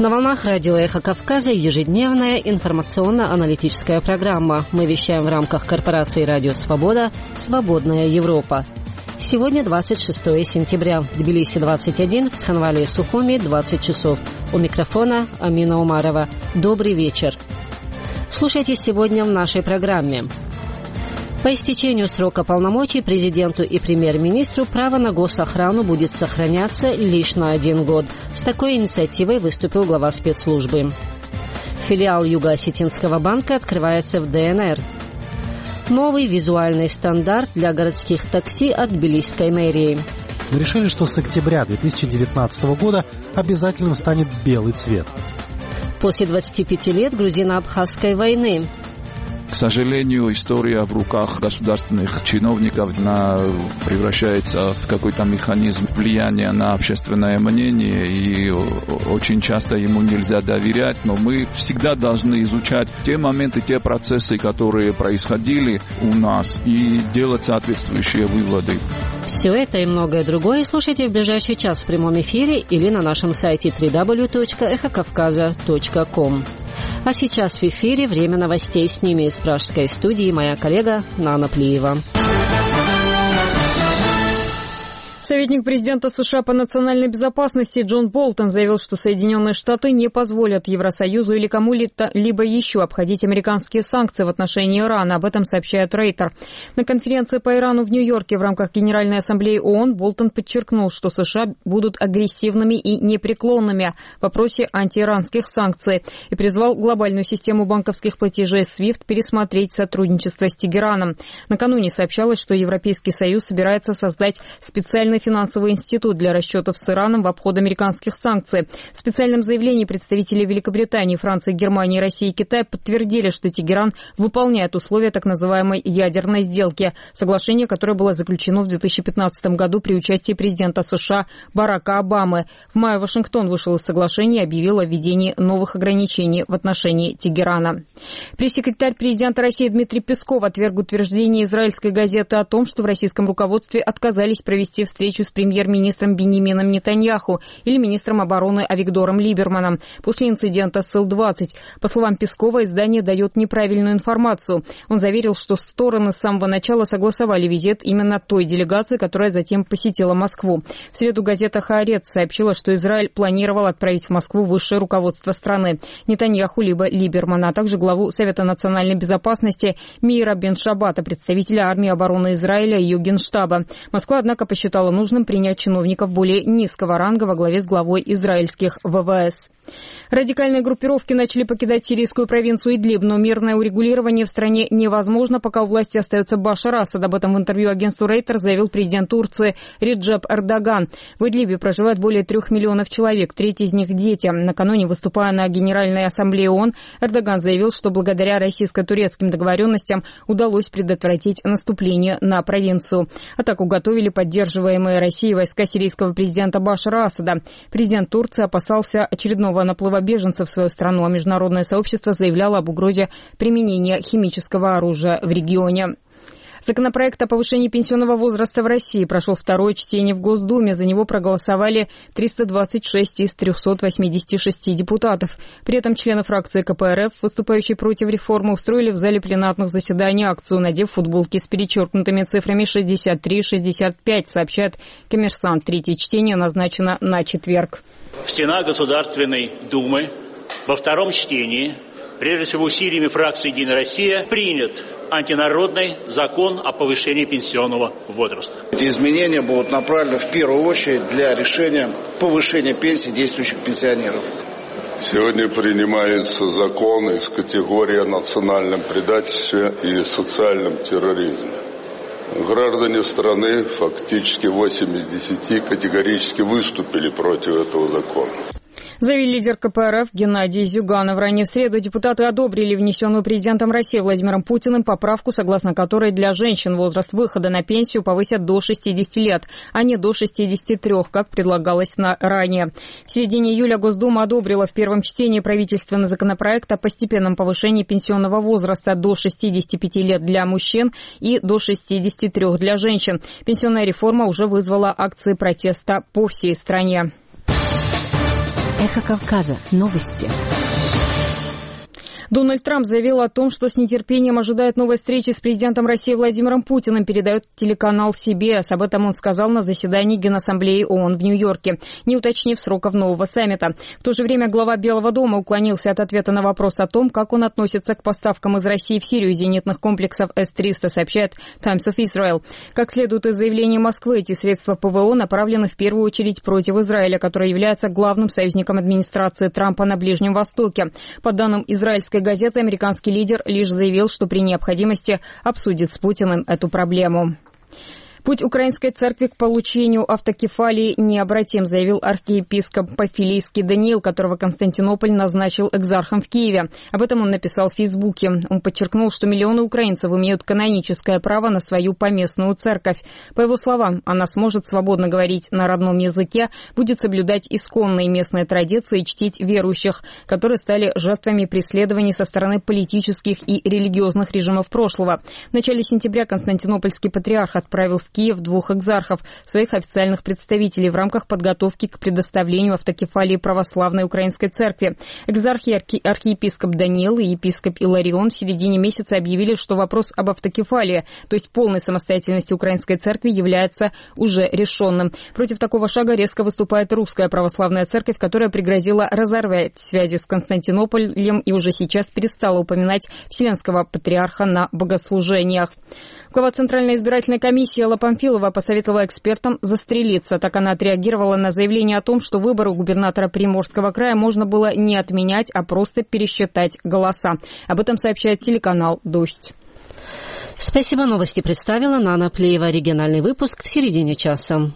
На волнах радио «Эхо Кавказа» ежедневная информационно-аналитическая программа. Мы вещаем в рамках корпорации «Радио Свобода» «Свободная Европа». Сегодня 26 сентября. В Тбилиси 21, в Цхинвале и Сухуми 20 часов. У микрофона Амина Умарова. Добрый вечер. Слушайте сегодня в нашей программе. По истечению срока полномочий президенту и премьер-министру право на госохрану будет сохраняться лишь на 1 год. С такой инициативой выступил глава спецслужбы. Филиал Юго-Осетинского банка открывается в ДНР. Новый визуальный стандарт для городских такси от тбилисской мэрии. Мы решили, что с октября 2019 года обязательным станет белый цвет. После 25 лет грузино-абхазской войны. К сожалению, история в руках государственных чиновников превращается в какой-то механизм влияния на общественное мнение, и очень часто ему нельзя доверять, но мы всегда должны изучать те моменты, те процессы, которые происходили у нас, и делать соответствующие выводы. Все это и многое другое слушайте в ближайший час в прямом эфире или на нашем сайте www.эхокавказа.ком. А сейчас в эфире время новостей. С ними из пражской студии моя коллега Нана Плиева. Советник президента США по национальной безопасности Джон Болтон заявил, что Соединенные Штаты не позволят Евросоюзу или кому-либо еще обходить американские санкции в отношении Ирана. Об этом сообщает Рейтер. На конференции по Ирану в Нью-Йорке в рамках Генеральной Ассамблеи ООН Болтон подчеркнул, что США будут агрессивными и непреклонными в вопросе антииранских санкций и призвал глобальную систему банковских платежей SWIFT пересмотреть сотрудничество с Тегераном. Накануне сообщалось, что Европейский Союз собирается создать специальный финансовый институт для расчетов с Ираном в обход американских санкций. В специальном заявлении представители Великобритании, Франции, Германии, России и Китая подтвердили, что Тегеран выполняет условия так называемой ядерной сделки, соглашение, которое было заключено в 2015 году при участии президента США Барака Обамы. В мае Вашингтон вышел из соглашения и объявил о введении новых ограничений в отношении Тегерана. Пресс-секретарь президента России Дмитрий Песков отверг утверждение израильской газеты о том, что в российском руководстве отказались провести встречу с премьер-министром Биньямином Нетаньяху или министром обороны Авигдором Либерманом после инцидента с Ил-20. По словам Пескова, издание дает неправильную информацию. Он заверил, что стороны с самого начала согласовали визит именно той делегации, которая затем посетила Москву. В среду газета «Хаарец» сообщила, что Израиль планировал отправить в Москву высшее руководство страны Нетаньяху либо Либермана, а также главу Совета национальной безопасности Меира Бен-Шабата, представителя армии обороны Израиля и ее генштаба. Москва, однако, посчитала нужным принять чиновников более низкого ранга во главе с главой израильских ВВС. Радикальные группировки начали покидать сирийскую провинцию Идлиб, но мирное урегулирование в стране невозможно, пока у власти остается Башар Асад. Об этом в интервью агентству Рейтер заявил президент Турции Реджеп Эрдоган. В Идлибе проживает более 3 миллионов человек, треть из них дети. Накануне, выступая на Генеральной Ассамблее ООН, Эрдоган заявил, что благодаря российско-турецким договоренностям удалось предотвратить наступление на провинцию. Атаку готовили поддерживаемые Россией войска сирийского президента Башара Асада. Президент Турции опасался очередного наплыва беженцев в свою страну, а международное сообщество заявляло об угрозе применения химического оружия в регионе. Законопроект о повышении пенсионного возраста в России прошел второе чтение в Госдуме. За него проголосовали 326 из 386 депутатов. При этом члены фракции КПРФ, выступающие против реформы, устроили в зале пленарных заседаний акцию, надев футболки с перечеркнутыми цифрами 63-65, сообщает «Коммерсант». Третье чтение назначено на четверг. В стенах Государственной Думы во втором чтении, прежде всего усилиями фракции «Единая Россия», принят антинародный закон о повышении пенсионного возраста. Эти изменения будут направлены в первую очередь для решения повышения пенсий действующих пенсионеров. Сегодня принимается закон из категории о национальном предательстве и социальном терроризме. Граждане страны, фактически 8 из 10, категорически выступили против этого закона. Заявил лидер КПРФ Геннадий Зюганов. Ранее в среду депутаты одобрили внесенную президентом России Владимиром Путиным поправку, согласно которой для женщин возраст выхода на пенсию повысят до 60 лет, а не до 63, как предлагалось ранее. В середине июля Госдума одобрила в первом чтении правительственный законопроект о постепенном повышении пенсионного возраста до 65 лет для мужчин и до 63 для женщин. Пенсионная реформа уже вызвала акции протеста по всей стране. Эхо Кавказа. Новости. Дональд Трамп заявил о том, что с нетерпением ожидает новой встречи с президентом России Владимиром Путиным, передает телеканал CBS. Об этом он сказал на заседании Генассамблеи ООН в Нью-Йорке, не уточнив сроков нового саммита. В то же время глава Белого дома уклонился от ответа на вопрос о том, как он относится к поставкам из России в Сирию зенитных комплексов С-300, сообщает Times of Israel. Как следует из заявления Москвы, эти средства ПВО направлены в первую очередь против Израиля, который является главным союзником администрации Трампа на Ближнем Востоке. По данным израильской газеты, американский лидер лишь заявил, что при необходимости обсудит с Путиным эту проблему. Путь украинской церкви к получению автокефалии необратим, заявил архиепископ Пафилийский Даниил, которого Константинополь назначил экзархом в Киеве. Об этом он написал в Фейсбуке. Он подчеркнул, что миллионы украинцев имеют каноническое право на свою поместную церковь. По его словам, она сможет свободно говорить на родном языке, будет соблюдать исконные местные традиции и чтить верующих, которые стали жертвами преследований со стороны политических и религиозных режимов прошлого. В начале сентября константинопольский патриарх отправил в Киев 2 экзархов, своих официальных представителей, в рамках подготовки к предоставлению автокефалии православной украинской церкви. Экзарх и архиепископ Даниил и епископ Иларион в середине месяца объявили, что вопрос об автокефалии, то есть полной самостоятельности украинской церкви, является уже решенным. Против такого шага резко выступает русская православная церковь, которая пригрозила разорвать связи с Константинополем и уже сейчас перестала упоминать Вселенского патриарха на богослужениях. Глава Центральной избирательной комиссии Алла Памфилова посоветовала экспертам застрелиться. Так она отреагировала на заявление о том, что выборы губернатора Приморского края можно было не отменять, а просто пересчитать голоса. Об этом сообщает телеканал «Дождь». Спасибо. Новости представила Нана Плеева. Региональный выпуск в середине часа.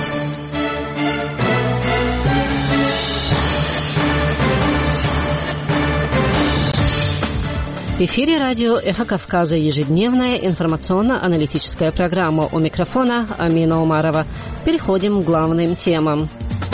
В эфире радио «Эхо Кавказа», ежедневная информационно-аналитическая программа. У микрофона Амина Умарова. Переходим к главным темам.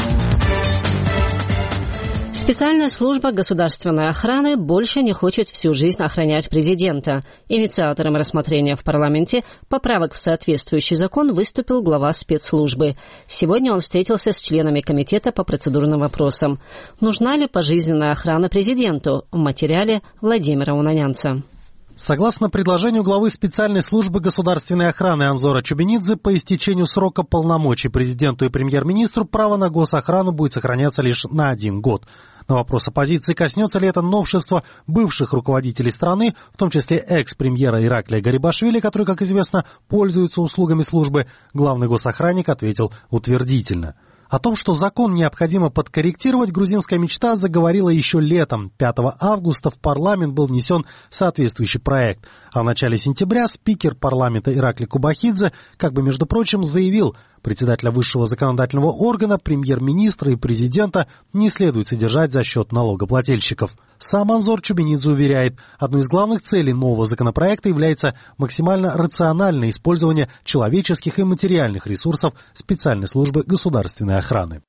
Специальная служба государственной охраны больше не хочет всю жизнь охранять президента. Инициатором рассмотрения в парламенте поправок в соответствующий закон выступил глава спецслужбы. Сегодня он встретился с членами комитета по процедурным вопросам. Нужна ли пожизненная охрана президенту? В материале Владимира Унанянца. Согласно предложению главы специальной службы государственной охраны Анзора Чубинидзе, по истечению срока полномочий президенту и премьер-министру право на госохрану будет сохраняться лишь на 1 год. На вопрос оппозиции, коснется ли это новшества бывших руководителей страны, в том числе экс-премьера Ираклия Гарибашвили, который, как известно, пользуется услугами службы, главный госохранник ответил утвердительно. О том, что закон необходимо подкорректировать, грузинская мечта заговорила еще летом. 5 августа в парламент был внесен соответствующий проект. А в начале сентября спикер парламента Ираклий Кубахидзе, как бы, между прочим, заявил, председателя высшего законодательного органа, премьер-министра и президента не следует содержать за счет налогоплательщиков. Сам Анзор Чубинидзе уверяет, одной из главных целей нового законопроекта является максимально рациональное использование человеческих и материальных ресурсов специальной службы государственной охраны.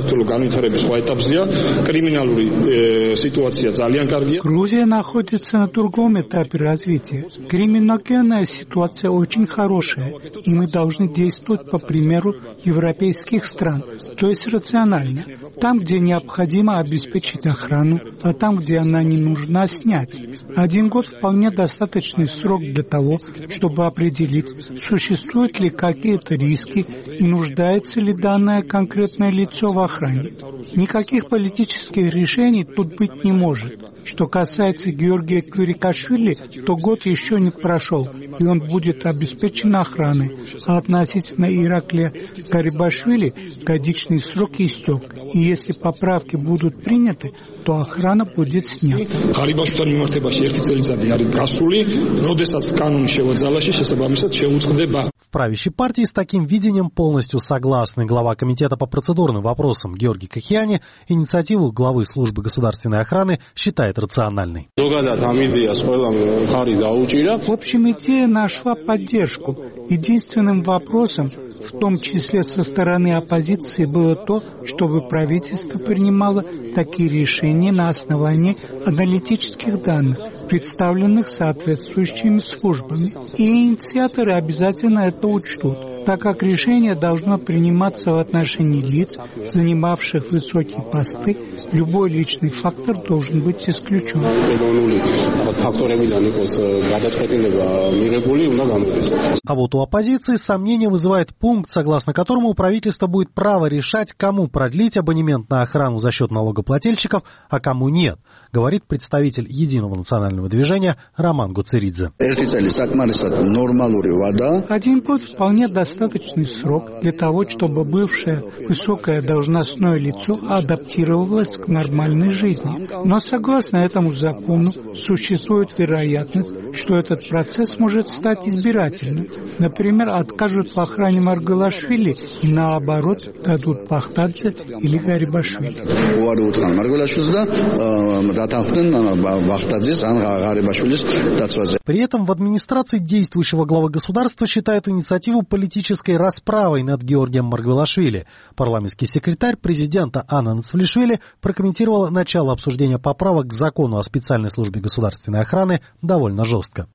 Грузия находится на другом этапе развития. Криминогенная ситуация очень хорошая, и мы должны действовать по примеру европейских стран, то есть рационально. Там, где необходимо обеспечить охрану, а там, где она не нужна, снять. 1 год вполне достаточный срок для того, чтобы определить, существуют ли какие-то риски и нуждается ли данное конкретное лицо в охране. Никаких политических решений тут быть не может. Что касается Георгия Квирикашвили, то год еще не прошел, и он будет обеспечен охраной. А относительно Ираклия Гарибашвили годичный срок истек, и если поправки будут приняты, то охрана будет снята. В правящей партии с таким видением полностью согласны. Глава комитета по процедурным вопросам Георгий Кахиани инициативу главы службы государственной охраны считает рациональной. В общем, идея нашла поддержку. Единственным вопросом, в том числе со стороны оппозиции, было то, чтобы правительство принимало такие решения на основании аналитических данных, представленных соответствующими службами. И инициаторы обязательно это учтут. так как решение должно приниматься в отношении лиц, занимавших высокие посты, любой личный фактор должен быть исключен. А вот у оппозиции сомнения вызывает пункт, согласно которому у правительства будет право решать, кому продлить абонемент на охрану за счет налогоплательщиков, а кому нет, говорит представитель Единого национального движения Роман Гуцеридзе. 1 год вполне достаточный срок для того, чтобы бывшее высокое должностное лицо адаптировалось к нормальной жизни. Но согласно этому закону существует вероятность, что этот процесс может стать избирательным. Например, откажут в охране Маргалашвили и наоборот дадут Пахтадзе или Гарибашвили. При этом в администрации действующего главы государства считают инициативу политической расправой над Георгием Маргалашвили. Парламентский секретарь президента Анна Нацвлишвили прокомментировала начало обсуждения поправок к закону о специальной службе государственной охраны довольно жестко.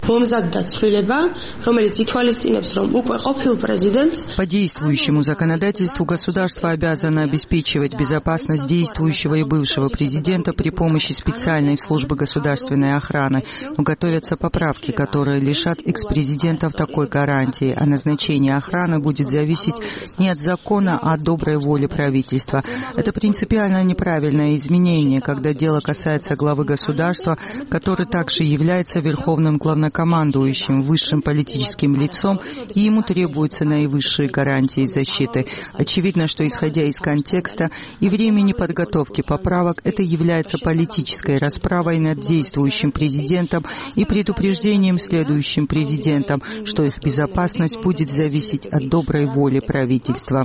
По действующему законодательству государство обязано обеспечивать безопасность действующего и бывшего президента при помощи специальной службы государственной охраны. Но готовятся поправки, которые лишат экс-президентов такой гарантии, а назначение охраны будет зависеть не от закона, а от доброй воли правительства. Это принципиально неправильное изменение, когда дело касается главы государства, который также является верховным главнокомандующим, высшим политическим лицом, и ему требуются наивысшие гарантии защиты. Очевидно, что исходя из контекста и времени подготовки поправок, это является политической расправой над действующим президентом и предупреждением следующим президентам, что их безопасность будет зависеть от доброй воли правительства.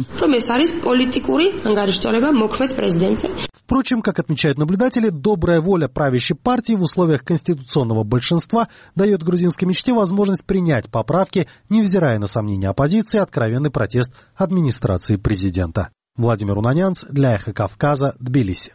Впрочем, как отмечают наблюдатели, добрая воля правящей партии в условиях конституционного большинства дает грузинской мечте возможность принять поправки, невзирая на сомнения оппозиции и откровенный протест администрации президента. Владимир Унанянц для Эхо Кавказа, Тбилиси.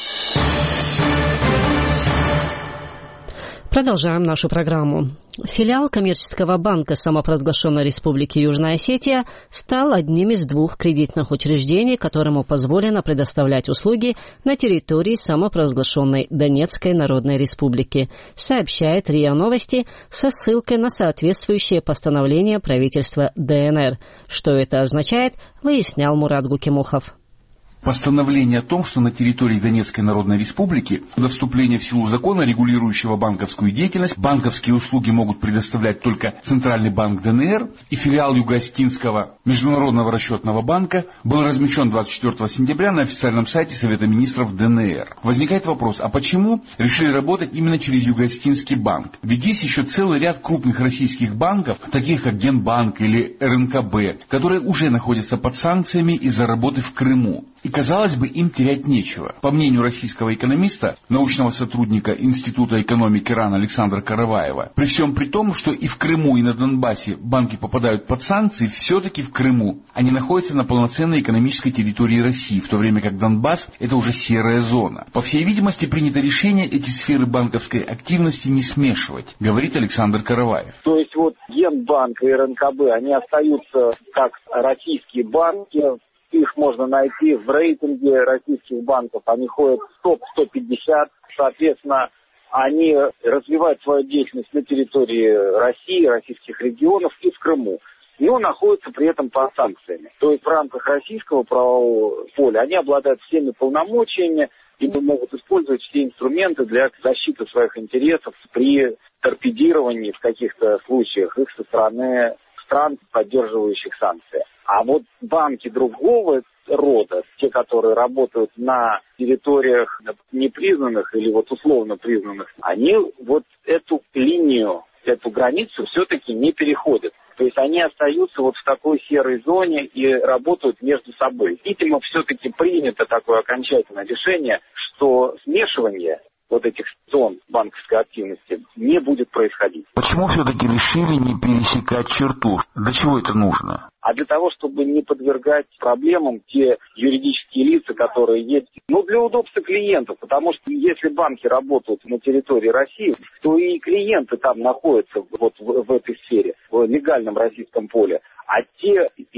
Продолжаем нашу программу. Филиал коммерческого банка самопровозглашенной Республики Южная Осетия стал одним из 2 кредитных учреждений, которому позволено предоставлять услуги на территории самопровозглашенной Донецкой Народной Республики, сообщает РИА Новости со ссылкой на соответствующее постановление правительства ДНР. Что это означает, выяснял Мурат Гукимухов. Постановление о том, что на территории Донецкой Народной Республики до вступления в силу закона, регулирующего банковскую деятельность, банковские услуги могут предоставлять только Центральный банк ДНР и филиал Юго-Осетинского международного расчетного банка, был размещен 24 сентября на официальном сайте Совета министров ДНР. Возникает вопрос, а почему решили работать именно через Юго-Осетинский банк? Ведь есть еще целый ряд крупных российских банков, таких как Генбанк или РНКБ, которые уже находятся под санкциями из-за работы в Крыму. И, казалось бы, им терять нечего. По мнению российского экономиста, научного сотрудника Института экономики РАН Александра Караваева, при всем при том, что и в Крыму, и на Донбассе банки попадают под санкции, все-таки в Крыму они находятся на полноценной экономической территории России, в то время как Донбасс – это уже серая зона. По всей видимости, принято решение эти сферы банковской активности не смешивать, говорит Александр Караваев. То есть вот Генбанк и РНКБ, они остаются как российские банки. Их можно найти в рейтинге российских банков. Они ходят в топ-150. Соответственно, они развивают свою деятельность на территории России, российских регионов и в Крыму. Но находятся при этом под санкциями. То есть в рамках российского правового поля они обладают всеми полномочиями и могут использовать все инструменты для защиты своих интересов при торпедировании в каких-то случаях их со стороны стран, поддерживающих санкции. А вот банки другого рода, те, которые работают на территориях непризнанных или вот условно признанных, они вот эту линию, эту границу все-таки не переходят. То есть они остаются вот в такой серой зоне и работают между собой. Видимо, все-таки принято такое окончательное решение, что смешивание вот этих зон банковской активности не будет происходить. Почему все-таки решили не пересекать черту? Для чего это нужно? А для того, чтобы не подвергать проблемам те юридические лица, которые есть. Ну, для удобства клиентов, потому что если банки работают на территории России, то и клиенты там находятся вот в этой сфере, в легальном российском поле. А те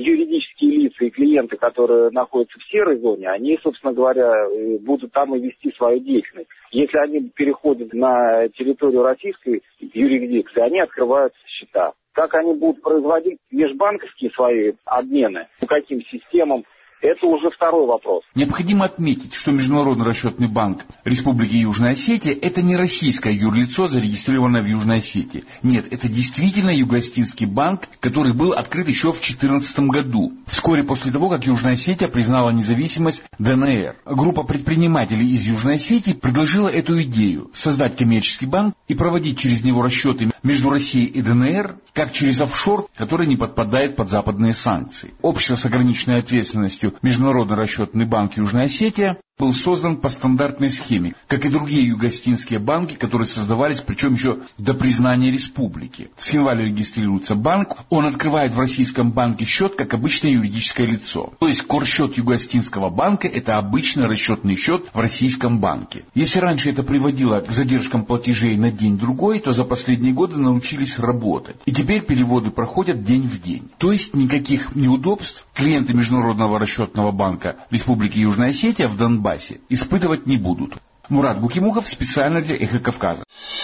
юридические лица и клиенты, которые находятся в серой зоне, они, собственно говоря, будут там и вести свою деятельность. Если они переходят на территорию российской юрисдикции, они открывают счета. Как они будут производить межбанковские свои обмены, по каким системам, это уже второй вопрос. Необходимо отметить, что Международный расчетный банк Республики Южная Осетия – это не российское юрлицо, зарегистрированное в Южной Осетии. Нет, это действительно юго-осетинский банк, который был открыт еще в 2014 году, вскоре после того, как Южная Осетия признала независимость ДНР. Группа предпринимателей из Южной Осетии предложила эту идею – создать коммерческий банк и проводить через него расчеты между Россией и ДНР, как через офшор, который не подпадает под западные санкции. Общество с ограниченной ответственностью Международный расчетный банк Южная Осетия был создан по стандартной схеме, как и другие юго-осетинские банки, которые создавались, причем еще до признания республики. В январе регистрируется банк, он открывает в российском банке счет, как обычное юридическое лицо. То есть корсчет юго-осетинского банка – это обычный расчетный счет в российском банке. Если раньше это приводило к задержкам платежей на день-другой, то за последние годы научились работать. И теперь переводы проходят день в день. То есть никаких неудобств клиенты Международного расчетного банка Республики Южная Осетия в Донбассе испытывать не будут. Мурат Букимухов специально для «Эхо Кавказа».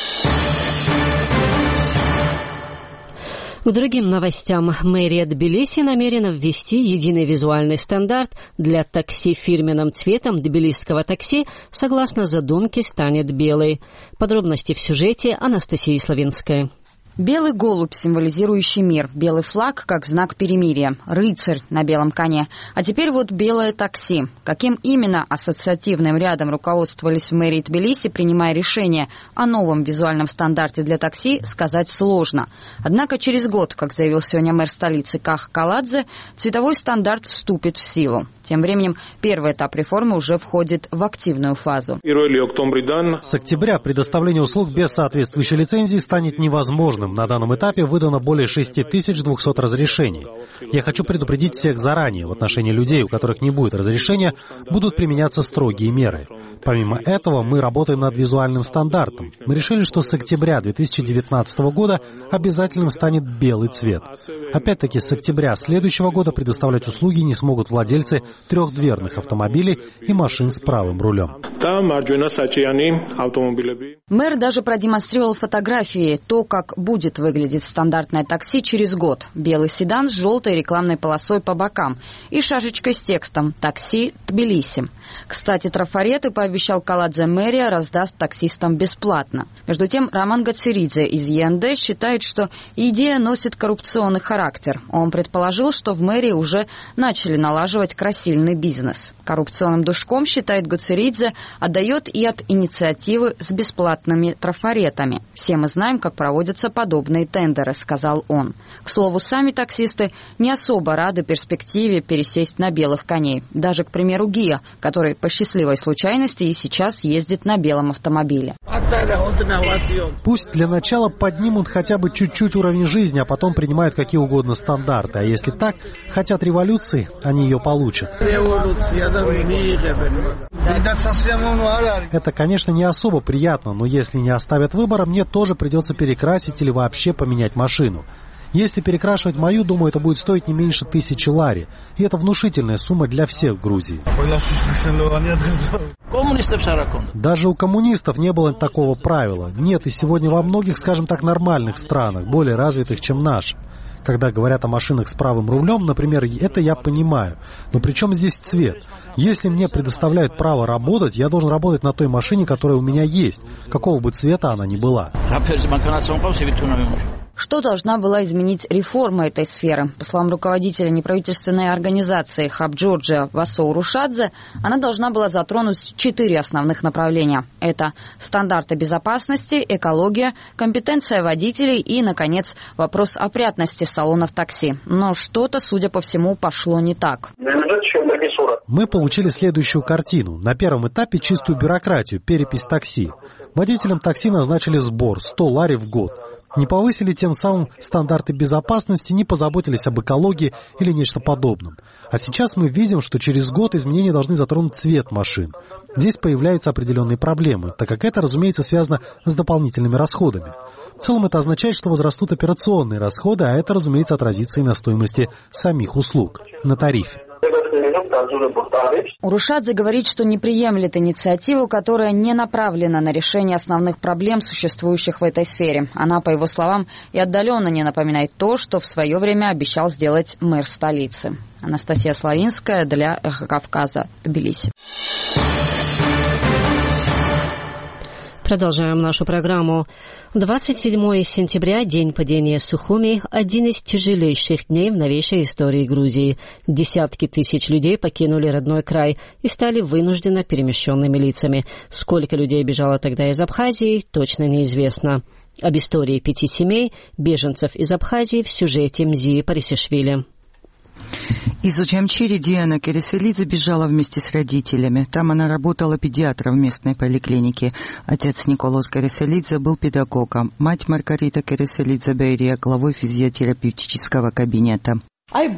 К другим новостям. Мэрия Тбилиси намерена ввести единый визуальный стандарт для такси фирменным цветом тбилисского такси, согласно задумке, станет белый. Подробности в сюжете Анастасии Славинской. Белый голубь, символизирующий мир, белый флаг как знак перемирия, рыцарь на белом коне. А теперь вот белое такси. Каким именно ассоциативным рядом руководствовались в мэрии Тбилиси, принимая решение о новом визуальном стандарте для такси, сказать сложно. Однако через год, как заявил сегодня мэр столицы Ках Каладзе, цветовой стандарт вступит в силу. Тем временем первый этап реформы уже входит в активную фазу. С октября предоставление услуг без соответствующей лицензии станет невозможным. На данном этапе выдано более 6200 разрешений. Я хочу предупредить всех заранее. В отношении людей, у которых не будет разрешения, будут применяться строгие меры. Помимо этого, мы работаем над визуальным стандартом. Мы решили, что с октября 2019 года обязательным станет белый цвет. Опять-таки, с октября следующего года предоставлять услуги не смогут владельцы трехдверных автомобилей и машин с правым рулем. Мэр даже продемонстрировал фотографии, то, как будет выглядеть стандартное такси через год. Белый седан с желтой рекламной полосой по бокам и шашечкой с текстом «Такси Тбилиси». Кстати, трафареты, пообещал Каладзе, мэрия раздаст таксистам бесплатно. Между тем, Роман Гацеридзе из ЕНД считает, что идея носит коррупционный характер. Он предположил, что в мэрии уже начали налаживать красильный бизнес. Коррупционным душком, считает Гацеридзе, отдает и от инициативы с бесплатными трафаретами. Все мы знаем, как проводятся подобные тендеры, сказал он. К слову, сами таксисты не особо рады перспективе пересесть на белых коней. Даже, к примеру, Гия, который по счастливой случайности и сейчас ездит на белом автомобиле. Пусть для начала поднимут хотя бы чуть-чуть уровень жизни, а потом принимают какие угодно стандарты. А если так, хотят революции, они ее получат. Это, конечно, не особо приятно, но если не оставят выбора, мне тоже придется перекрасить или вообще поменять машину. Если перекрашивать мою, думаю, это будет стоить не меньше 1000 лари. И это внушительная сумма для всех в Грузии. Даже у коммунистов не было такого правила. Нет, и сегодня во многих, скажем так, нормальных странах, более развитых, чем наши. Когда говорят о машинах с правым рулем, например, это я понимаю. Но при чем здесь цвет? Если мне предоставляют право работать, я должен работать на той машине, которая у меня есть, какого бы цвета она ни была. Что должна была изменить реформа этой сферы? По словам руководителя неправительственной организации Хаб Джорджия Васоу Рушадзе, она должна была затронуть 4 основных направления. Это стандарты безопасности, экология, компетенция водителей и, наконец, вопрос опрятности салонов такси. Но что-то, судя по всему, пошло не так. Мы получили следующую картину. На первом этапе чистую бюрократию, перепись такси. Водителям такси назначили сбор 100 лари в год. Не повысили тем самым стандарты безопасности, не позаботились об экологии или нечто подобном. А сейчас мы видим, что через год изменения должны затронуть цвет машин. Здесь появляются определенные проблемы, так как это, разумеется, связано с дополнительными расходами. В целом это означает, что возрастут операционные расходы, а это, разумеется, отразится и на стоимости самих услуг, на тарифе. Урушадзе говорит, что не приемлет инициативу, которая не направлена на решение основных проблем, существующих в этой сфере. Она, по его словам, и отдаленно не напоминает то, что в свое время обещал сделать мэр столицы. Анастасия Славинская для «Эхо Кавказа», Тбилиси. Продолжаем нашу программу. 27 сентября, день падения Сухуми, один из тяжелейших дней в новейшей истории Грузии. Десятки тысяч людей покинули родной край и стали вынужденно перемещенными лицами. Сколько людей бежало тогда из Абхазии, точно неизвестно. Об истории 5 семей, беженцев из Абхазии, в сюжете Мзии Парисишвили. Из Учамчири Диана Кереселидзе бежала вместе с родителями. Там она работала педиатром в местной поликлинике. Отец Николос Кереселидзе был педагогом. Мать Маргарита Кереселидзе Берия, главой физиотерапевтического кабинета. 30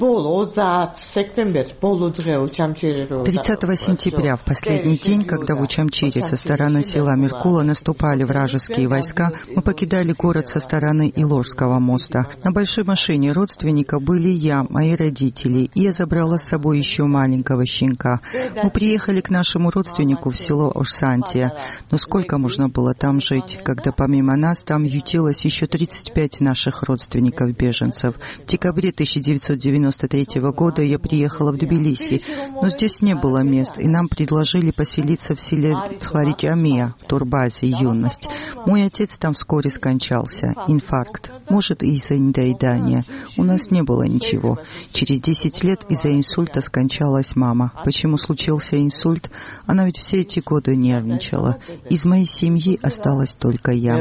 сентября, в последний день, когда в Учамчире со стороны села Меркула наступали вражеские войска, мы покидали город со стороны Иложского моста. На большой машине родственника были я, мои родители, и я забрала с собой еще маленького щенка. Мы приехали к нашему родственнику в село Ошсантия. Но сколько можно было там жить, когда помимо нас там ютилось еще 35 наших родственников-беженцев. В декабре 1993 года я приехала в Тбилиси, но здесь не было мест, и нам предложили поселиться в селе Цхваричамия, в турбазе «Юность». Мой отец там вскоре скончался. Инфаркт. Может, и из-за недоедания. У нас не было ничего. Через 10 лет из-за инсульта скончалась мама. Почему случился инсульт? Она ведь все эти годы нервничала. Из моей семьи осталась только я.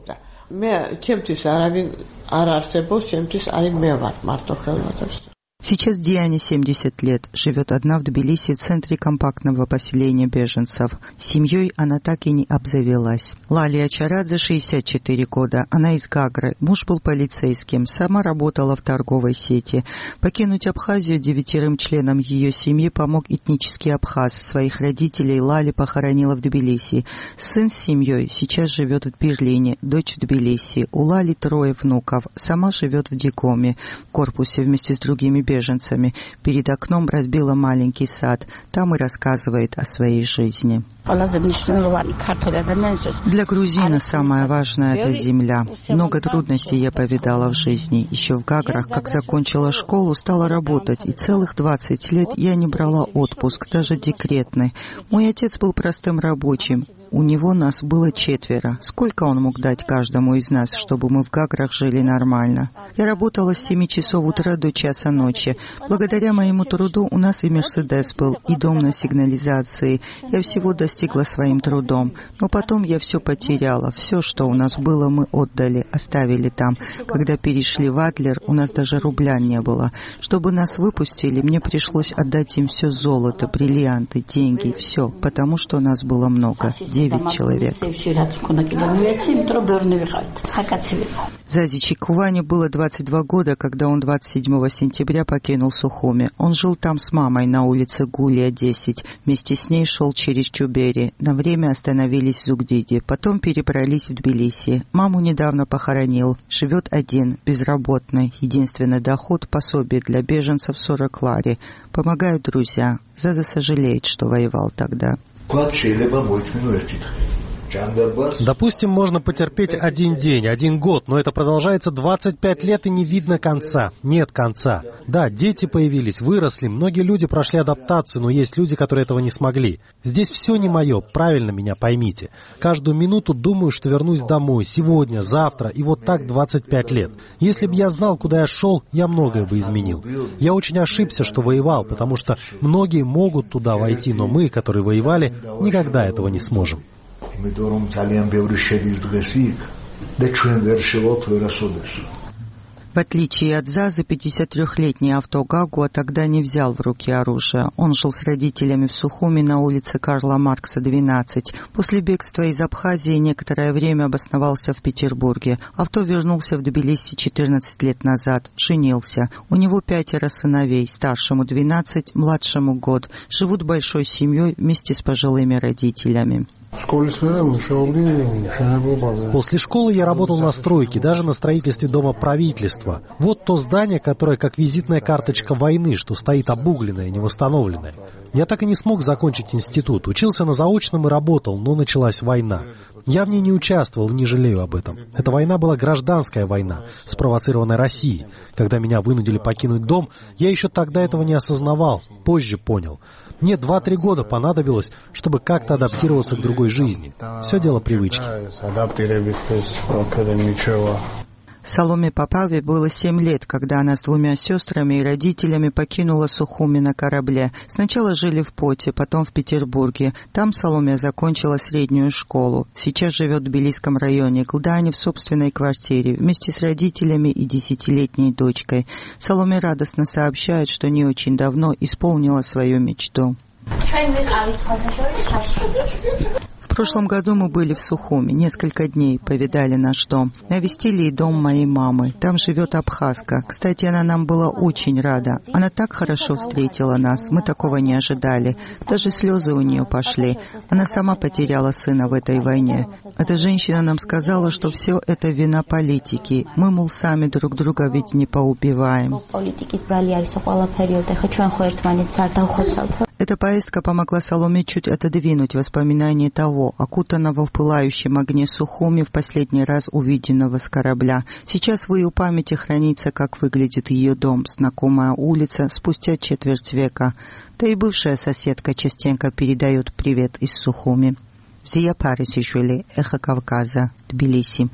Сейчас Диане 70 лет, живет одна в Тбилиси, в центре компактного поселения беженцев. Семьей она так и не обзавелась. Лали Ачарадзе 64 года, она из Гагры, муж был полицейским, сама работала в торговой сети. Покинуть Абхазию 9 членам ее семьи помог этнический абхаз. Своих родителей Лали похоронила в Тбилиси. Сын с семьей сейчас живет в Берлине, дочь в Тбилиси. У Лали 3 внуков, сама живет в Дикоме, в корпусе вместе с другими беженцами. Перед окном разбила маленький сад. Там и рассказывает о своей жизни. Для грузина самое важное – это земля. Много трудностей я повидала в жизни. Еще в Гаграх, как закончила школу, стала работать. И целых 20 лет я не брала отпуск, даже декретный. Мой отец был простым рабочим. У него нас было 4. Сколько он мог дать каждому из нас, чтобы мы в Гаграх жили нормально? Я работала с 7 часов утра до часа ночи. Благодаря моему труду у нас и Мерседес был, и дом на сигнализации. Я всего достигла своим трудом. Но потом я все потеряла. Все, что у нас было, мы отдали, оставили там. Когда перешли в Адлер, у нас даже рубля не было. Чтобы нас выпустили, мне пришлось отдать им все золото, бриллианты, деньги, все, потому что нас было много. 9 человек. Зази Чикуване было 22 года, когда он 27 сентября покинул Сухуми. Он жил там с мамой на улице Гулия, 10. Вместе с ней шел через Чубери. На время остановились в Зугдиде. Потом перебрались в Тбилиси. Маму недавно похоронил. Живет один, безработный. Единственный доход – пособие для беженцев 40 лари. Помогают друзья. Заза сожалеет, что воевал тогда. Допустим, можно потерпеть 1 день, 1 год, но это продолжается 25 лет и не видно конца. Нет конца. Да, дети появились, выросли, многие люди прошли адаптацию, но есть люди, которые этого не смогли. Здесь все не мое, правильно меня поймите. Каждую минуту думаю, что вернусь домой, сегодня, завтра, и вот так 25 лет. Если бы я знал, куда я шел, я многое бы изменил. Я очень ошибся, что воевал, потому что многие могут туда войти, но мы, которые воевали, никогда этого не сможем. В отличие от Зазы, 53-летний Авто Гагуа тогда не взял в руки оружие. Он жил с родителями в Сухуми на улице Карла Маркса, 12. После бегства из Абхазии некоторое время обосновался в Петербурге. Авто вернулся в Тбилиси 14 лет назад, женился. У него 5 сыновей, старшему 12, младшему год. Живут большой семьей вместе с пожилыми родителями. После школы я работал на стройке, даже на строительстве дома правительства. Вот то здание, которое как визитная карточка войны, что стоит обугленное, невосстановленное. Я так и не смог закончить институт. Учился на заочном и работал, но началась война. Я в ней не участвовал и не жалею об этом. Эта война была гражданская война, спровоцированная Россией. Когда меня вынудили покинуть дом, я еще тогда этого не осознавал, позже понял. Мне 2-3 года понадобилось, чтобы как-то адаптироваться к другой жизни. Все дело привычки. Саломе Попаве было 7 лет, когда она с 2 сестрами и родителями покинула Сухуми на корабле. Сначала жили в Поте, потом в Петербурге. Там Саломе закончила среднюю школу. Сейчас живет в Тбилисском районе Глдани в собственной квартире вместе с родителями и 10-летней дочкой. Саломе радостно сообщает, что не очень давно исполнила свою мечту. В прошлом году мы были в Сухуми, несколько дней повидали наш дом. Навестили и дом моей мамы. Там живет абхазка. Кстати, она нам была очень рада. Она так хорошо встретила нас. Мы такого не ожидали. Даже слезы у нее пошли. Она сама потеряла сына в этой войне. Эта женщина нам сказала, что все это вина политики. Мы, мол, сами друг друга ведь не поубиваем. Эта поездка помогла Саломе чуть отодвинуть воспоминания того, окутанного в пылающем огне Сухуми, в последний раз увиденного с корабля. Сейчас в ее памяти хранится, как выглядит ее дом, знакомая улица спустя четверть века. Да и бывшая соседка частенько передает привет из Сухуми. Зия Парисишвили, Эхо Кавказа, Тбилиси.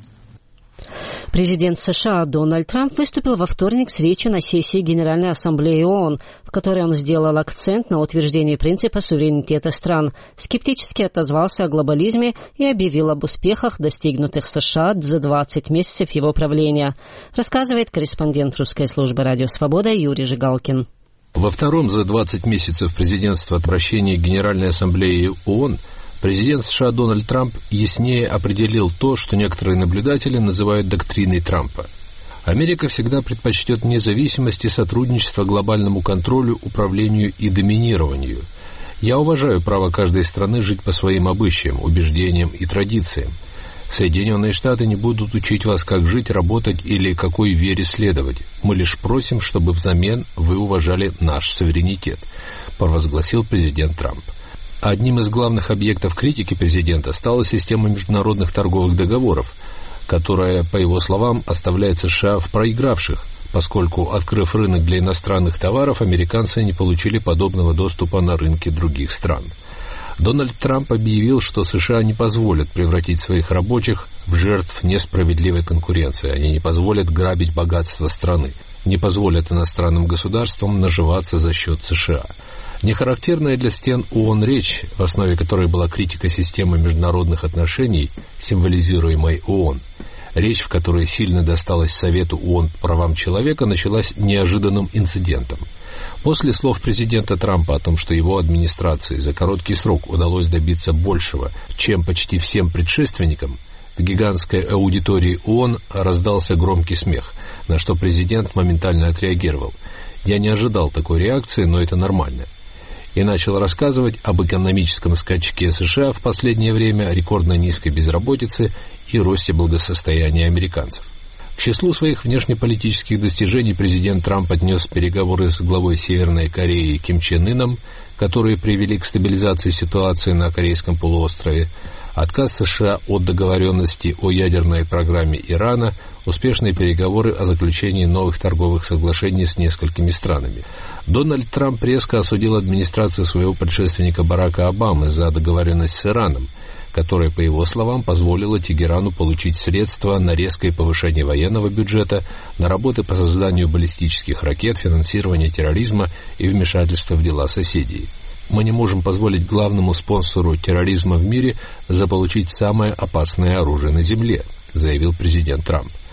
Президент США Дональд Трамп выступил во вторник с речью на сессии Генеральной Ассамблеи ООН, в которой он сделал акцент на утверждении принципа суверенитета стран, скептически отозвался о глобализме и объявил об успехах, достигнутых США за 20 месяцев его правления, рассказывает корреспондент русской службы «Радио Свобода» Юрий Жигалкин. Во втором за 20 месяцев президентства обращении Генеральной Ассамблеи ООН президент США Дональд Трамп яснее определил то, что некоторые наблюдатели называют доктриной Трампа. Америка всегда предпочтет независимость и сотрудничество глобальному контролю, управлению и доминированию. Я уважаю право каждой страны жить по своим обычаям, убеждениям и традициям. Соединенные Штаты не будут учить вас, как жить, работать или какой вере следовать. Мы лишь просим, чтобы взамен вы уважали наш суверенитет, провозгласил президент Трамп. Одним из главных объектов критики президента стала система международных торговых договоров, которая, по его словам, оставляет США в проигравших, поскольку, открыв рынок для иностранных товаров, американцы не получили подобного доступа на рынки других стран. Дональд Трамп объявил, что США не позволят превратить своих рабочих в жертв несправедливой конкуренции, они не позволят грабить богатство страны, не позволят иностранным государствам наживаться за счет США. Нехарактерная для стен ООН речь, в основе которой была критика системы международных отношений, символизируемой ООН, речь, в которой сильно досталась Совету ООН по правам человека, началась неожиданным инцидентом. После слов президента Трампа о том, что его администрации за короткий срок удалось добиться большего, чем почти всем предшественникам, в гигантской аудитории ООН раздался громкий смех, на что президент моментально отреагировал. «Я не ожидал такой реакции, но это нормально». И начал рассказывать об экономическом скачке США в последнее время, рекордно низкой безработице и росте благосостояния американцев. К числу своих внешнеполитических достижений президент Трамп отнес переговоры с главой Северной Кореи Ким Чен Ыном, которые привели к стабилизации ситуации на Корейском полуострове, отказ США от договоренности о ядерной программе Ирана, успешные переговоры о заключении новых торговых соглашений с несколькими странами. Дональд Трамп резко осудил администрацию своего предшественника Барака Обамы за договоренность с Ираном, которая, по его словам, позволила Тегерану получить средства на резкое повышение военного бюджета, на работы по созданию баллистических ракет, финансирование терроризма и вмешательство в дела соседей. «Мы не можем позволить главному спонсору терроризма в мире заполучить самое опасное оружие на земле», заявил президент Трамп.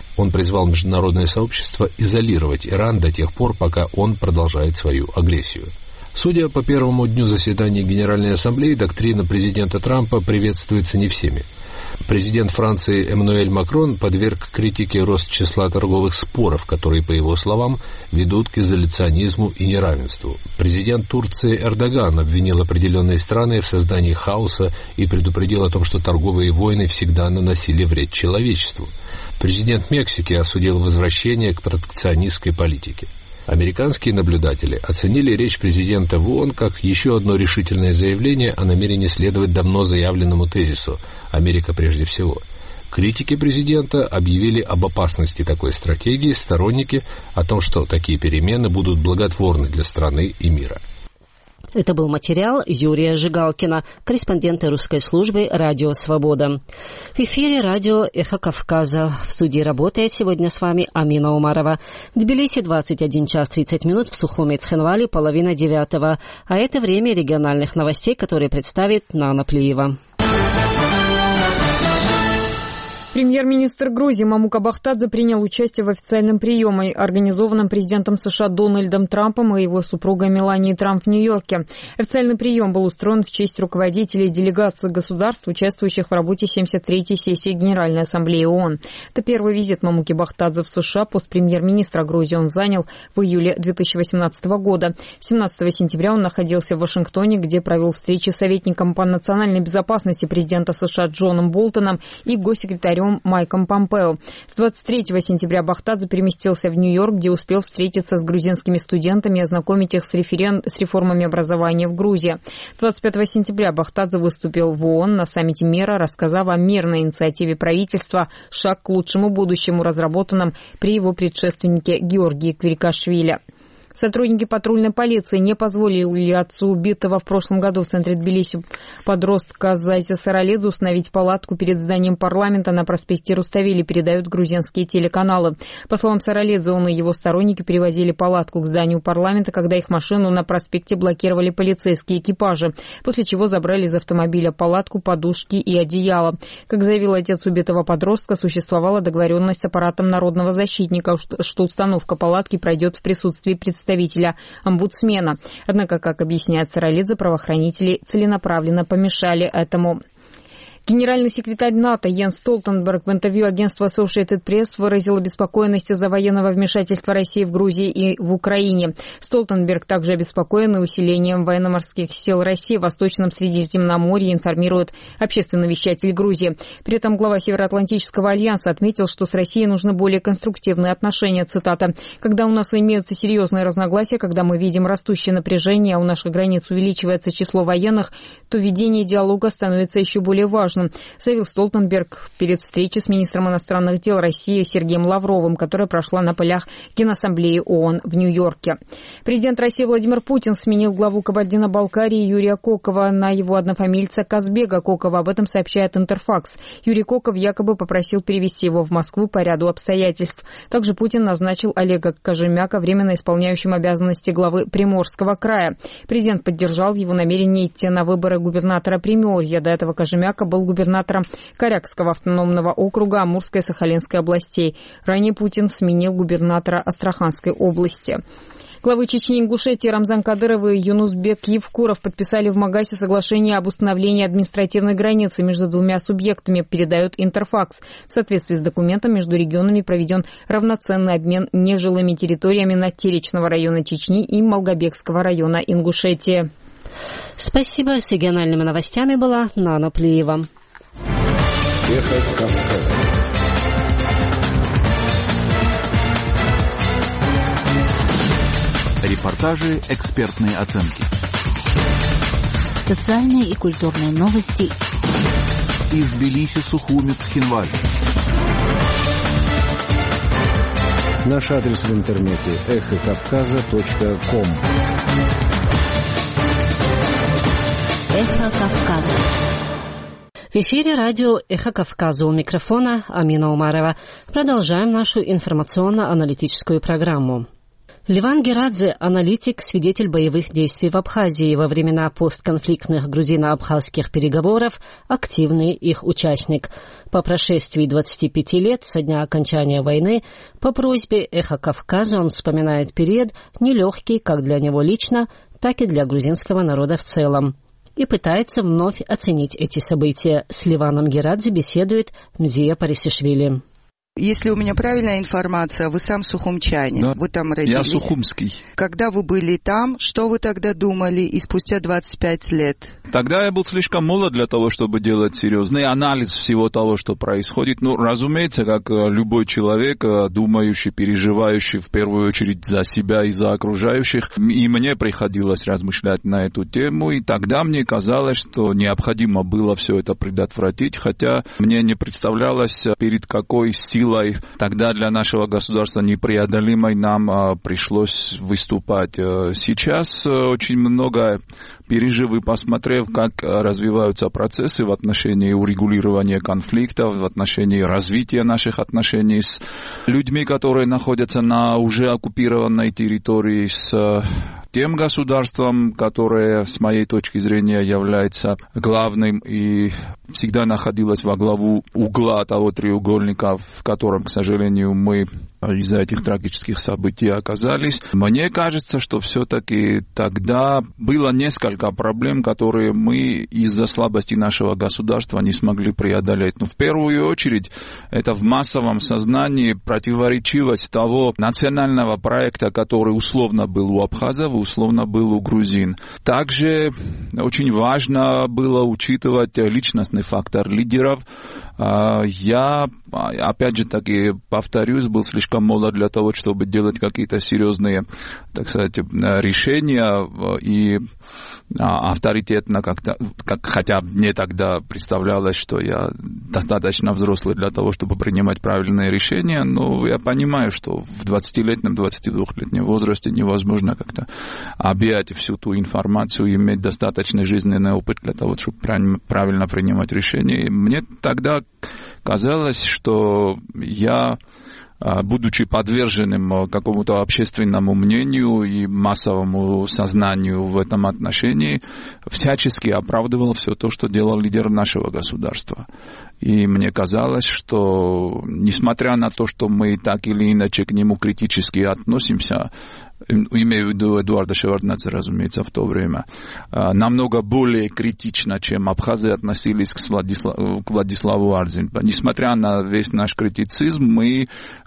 Он призвал международное сообщество изолировать Иран до тех пор, пока он продолжает свою агрессию. Судя по первому дню заседания Генеральной Ассамблеи, доктрина президента Трампа приветствуется не всеми. Президент Франции Эммануэль Макрон подверг критике рост числа торговых споров, которые, по его словам, ведут к изоляционизму и неравенству. Президент Турции Эрдоган обвинил определенные страны в создании хаоса и предупредил о том, что торговые войны всегда наносили вред человечеству. Президент Мексики осудил возвращение к протекционистской политике. Американские наблюдатели оценили речь президента в ООН как еще одно решительное заявление о намерении следовать давно заявленному тезису «Америка прежде всего». Критики президента объявили об опасности такой стратегии, сторонники о том, что такие перемены будут благотворны для страны и мира. Это был материал Юрия Жигалкина, корреспондента русской службы «Радио Свобода». В эфире радио «Эхо Кавказа». В студии работает сегодня с вами Амина Умарова. В Тбилиси 21 час 30 минут, в Сухуме и Цхинвале 8:30. А это время региональных новостей, которые представит Нана Плиева. Премьер-министр Грузии Мамука Бахтадзе принял участие в официальном приеме, организованном президентом США Дональдом Трампом и его супругой Меланией Трамп в Нью-Йорке. Официальный прием был устроен в честь руководителей делегаций государств, участвующих в работе 73-й сессии Генеральной Ассамблеи ООН. Это первый визит Мамуки Бахтадзе в США. Пост премьер-министра Грузии он занял в июле 2018 года. 17 сентября он находился в Вашингтоне, где провел встречи с советником по национальной безопасности президента США Джоном Болтоном и госсекретарем Майком Помпео. С 23 сентября Бахтадзе переместился в Нью-Йорк, где успел встретиться с грузинскими студентами и ознакомить их с реформами образования в Грузии. 25 сентября Бахтадзе выступил в ООН на саммите мира, рассказав о мирной инициативе правительства «Шаг к лучшему будущему», разработанном при его предшественнике Георгии Квирикашвили. Сотрудники патрульной полиции не позволили отцу убитого в прошлом году в центре Тбилиси подростка Зайся Саралидзе установить палатку перед зданием парламента на проспекте Руставели, передают грузинские телеканалы. По словам Саралидзе, он и его сторонники перевозили палатку к зданию парламента, когда их машину на проспекте блокировали полицейские экипажи, после чего забрали из автомобиля палатку, подушки и одеяло. Как заявил отец убитого подростка, существовала договоренность с аппаратом народного защитника, что установка палатки пройдет в присутствии представителя омбудсмена. Однако, как объясняет Саралидзе, правоохранители целенаправленно помешали этому. Генеральный секретарь НАТО Йенс Столтенберг в интервью агентству Associated Press выразил обеспокоенность из-за военного вмешательства России в Грузии и в Украине. Столтенберг также обеспокоен и усилением военно-морских сил России в Восточном Средиземноморье, информирует общественный вещатель Грузии. При этом глава Североатлантического альянса отметил, что с Россией нужны более конструктивные отношения, цитата. «Когда у нас имеются серьезные разногласия, когда мы видим растущее напряжение, а у наших границ увеличивается число военных, то ведение диалога становится еще более важным», заявил Столтенберг перед встречей с министром иностранных дел России Сергеем Лавровым, которая прошла на полях Генассамблеи ООН в Нью-Йорке. Президент России Владимир Путин сменил главу Кабардино-Балкарии Юрия Кокова на его однофамильца Казбека Кокова. Об этом сообщает Интерфакс. Юрий Коков якобы попросил перевести его в Москву по ряду обстоятельств. Также Путин назначил Олега Кожемяка временно исполняющим обязанности главы Приморского края. Президент поддержал его намерение идти на выборы губернатора Приморья. До этого Кожемяка был губернатором Корякского автономного округа Амурской и Сахалинской областей. Ранее Путин сменил губернатора Астраханской области. Главы Чечни и Ингушетии Рамзан Кадыров и Юнусбек Евкуров подписали в Магасе соглашение об установлении административной границы между двумя субъектами, передает Интерфакс. В соответствии с документом между регионами проведен равноценный обмен нежилыми территориями Натеречного района Чечни и Малгобекского района Ингушетии. Спасибо. С региональными новостями была Нана Плиева. Эхо Кавказа. Репортажи, экспертные оценки. Социальные и культурные новости. Из Тбилиси, Сухуми, Цхинвали. Наш адрес в интернете эхокавказа.ком. Эхо Кавказа. В эфире радио «Эхо Кавказа», у микрофона Амина Умарова. Продолжаем нашу информационно-аналитическую программу. Леван Герадзе – аналитик, свидетель боевых действий в Абхазии во времена постконфликтных грузино-абхазских переговоров, активный их участник. По прошествии 25 лет со дня окончания войны по просьбе «Эхо Кавказа» он вспоминает период нелегкий как для него лично, так и для грузинского народа в целом. И пытается вновь оценить эти события. С Леваном Герадзе беседует Мзия Парисишвили. Если у меня правильная информация, вы сам сухумчанин, да, вы там родились. Я сухумский. Когда вы были там, что вы тогда думали и спустя 25 лет? Тогда я был слишком молод для того, чтобы делать серьезный анализ всего того, что происходит. Ну, разумеется, как любой человек, думающий, переживающий в первую очередь за себя и за окружающих, и мне приходилось размышлять на эту тему, и тогда мне казалось, что необходимо было все это предотвратить, хотя мне не представлялось, перед какой силой тогда для нашего государства непреодолимой нам пришлось выступать. Сейчас очень много пережив и посмотрев, как развиваются процессы в отношении урегулирования конфликтов, в отношении развития наших отношений с людьми, которые находятся на уже оккупированной территории, с тем государством, которое, с моей точки зрения, является главным и всегда находилось во главу угла того треугольника, в котором, к сожалению, мы из-за этих трагических событий оказались. Мне кажется, что все-таки тогда было несколько проблем, которые мы из-за слабости нашего государства не смогли преодолеть. Но в первую очередь это в массовом сознании противоречивость того национального проекта, который условно был у абхазов, условно был у грузин. Также очень важно было учитывать личностный фактор лидеров. Я, опять же таки, повторюсь, был слишком молод для того, чтобы делать какие-то серьезные, так сказать, решения и авторитетно как-то, хотя мне тогда представлялось, что я достаточно взрослый для того, чтобы принимать правильные решения, но я понимаю, что в 20-летнем, 22-летнем возрасте невозможно как-то объять всю ту информацию и иметь достаточный жизненный опыт для того, чтобы правильно принимать решения. И мне тогда казалось, что я, будучи подверженным какому-то общественному мнению и массовому сознанию в этом отношении, всячески оправдывал все то, что делал лидер нашего государства. И мне казалось, что, несмотря на то, что мы так или иначе к нему критически относимся, имею в виду Эдуарда Шеварднадзе, разумеется, в то время, намного более критично, чем абхазы относились к Владиславу Арзин. Несмотря на весь наш критицизм, мы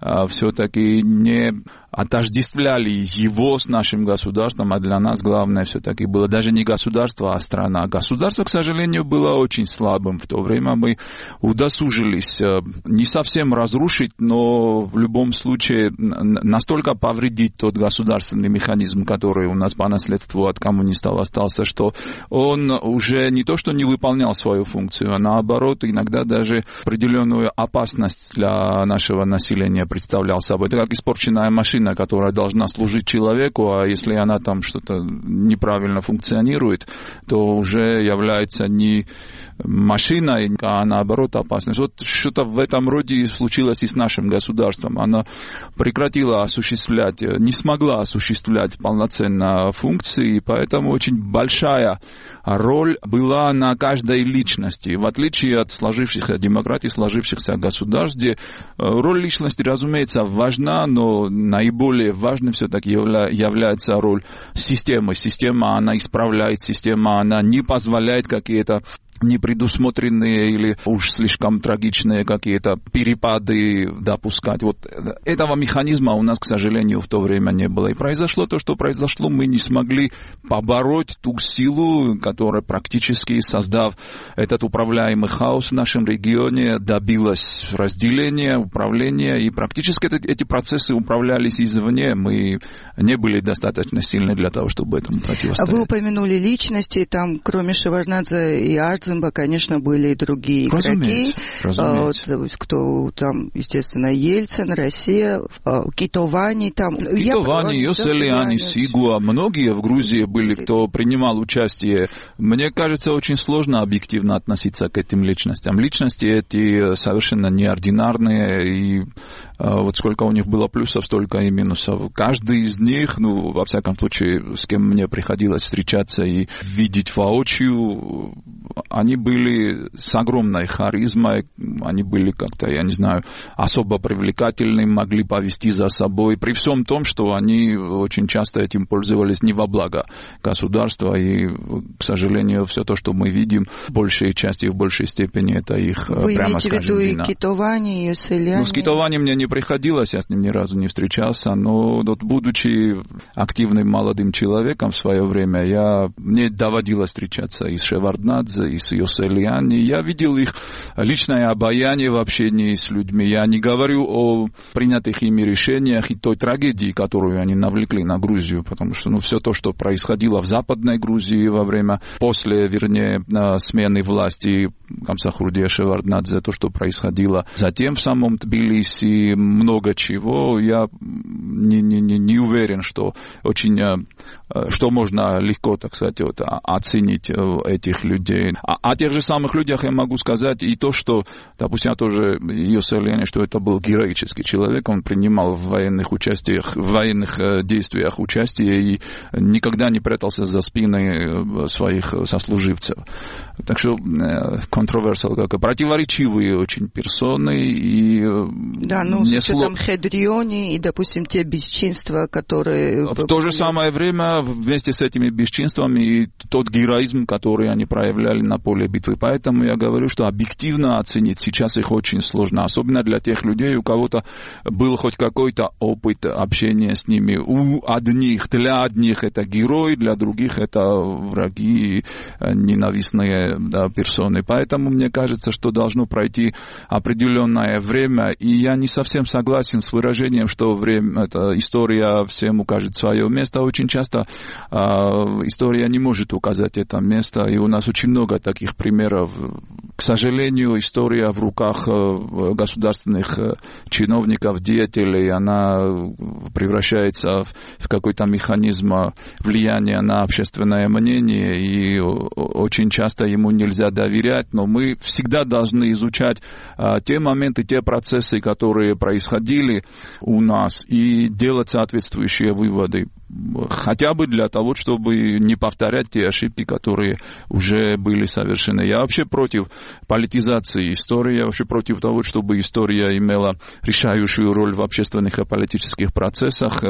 все-таки не отождествляли его с нашим государством, а для нас главное все-таки было даже не государство, а страна. Государство, к сожалению, было очень слабым. В то время мы удосужились не совсем разрушить, но в любом случае настолько повредить тот государственный механизм, который у нас по наследству от коммунистов остался, что он уже не то что не выполнял свою функцию, а наоборот иногда даже определенную опасность для нашего населения представлял собой. Это как испорченная машина, которая должна служить человеку, а если она там что-то неправильно функционирует, то уже является не машиной, а наоборот опасность. Вот что-то в этом роде случилось и с нашим государством. Оно прекратило осуществлять, не смогла осуществлять полноценно функции, и поэтому очень большая роль была на каждой личности. В отличие от сложившихся демократий, сложившихся государств, где роль личности, разумеется, важна, но наиболее важной все-таки является роль системы. Система, она исправляет, система, она не позволяет какие-то непредусмотренные или уж слишком трагичные какие-то перепады допускать. Вот этого механизма у нас, к сожалению, в то время не было. И произошло то, что произошло. Мы не смогли побороть ту силу, которая практически, создав этот управляемый хаос в нашем регионе, добилась разделения, управления. И практически эти процессы управлялись извне. Мы не были достаточно сильны для того, чтобы этому противостоять. Вы упомянули личности. Там, кроме Шеварднадзе и Арзимба, конечно, были и другие игроки. Разумеется. Кто там, естественно, Ельцин, Россия, Китовани. Там. Китовани, Йоселиани, Сигуа. Многие в Грузии были, кто принимал участие. Мне кажется, очень сложно объективно относиться к этим личностям. Личности эти совершенно неординарные и Вот сколько у них было плюсов, столько и минусов. Каждый из них, во всяком случае, с кем мне приходилось встречаться и видеть воочию, они были с огромной харизмой, они были как-то, я не знаю, особо привлекательны, могли повести за собой, при всем том, что они очень часто этим пользовались не во благо государства, и, к сожалению, все то, что мы видим, в большей части, в большей степени, это их, вы прямо скажем, вина. Вы имеете в виду и Китовани, и Юселяне? С Китовани мне не приходилось, я с ним ни разу не встречался, но вот, будучи активным молодым человеком в свое время, мне доводилось встречаться и с Шеварднадзе, и с Юселяне. Я видел их личное обаяние в общении с людьми. Я не говорю о принятых ими решениях и той трагедии, которую они навлекли на Грузию, потому что все то, что происходило в Западной Грузии после смены власти Камсахурдия Шеварднадзе, то, что происходило затем в самом Тбилиси, много чего, я не уверен, что можно легко, так сказать, оценить этих людей. О тех же самых людях я могу сказать и то, что, допустим, я тоже Юселяне, что это был героический человек, он принимал в военных действиях участие и никогда не прятался за спиной своих сослуживцев. Так что противоречивые очень персоны. с учетом Хедриони и, допустим, те бесчинства, которые... В то же самое время, вместе с этими бесчинствами, и тот героизм, который они проявляли на поле битвы. Поэтому я говорю, что объективно оценить сейчас их очень сложно. Особенно для тех людей, у кого-то был хоть какой-то опыт общения с ними. Для одних это герои, для других это враги, ненавистные персоны. Поэтому мне кажется, что должно пройти определенное время, и я не совсем согласен с выражением, что история всем укажет свое место. Очень часто история не может указать это место, и у нас очень много таких примеров. К сожалению, история в руках государственных чиновников, деятелей, она превращается в какой-то механизм влияния на общественное мнение, и очень часто ему нельзя доверять, но мы всегда должны изучать те моменты, те процессы, которые происходили у нас, и делать соответствующие выводы. Хотя бы для того, чтобы не повторять те ошибки, которые уже были совершены. Я вообще против политизации истории, я вообще против того, чтобы история имела решающую роль в общественных и политических процессах.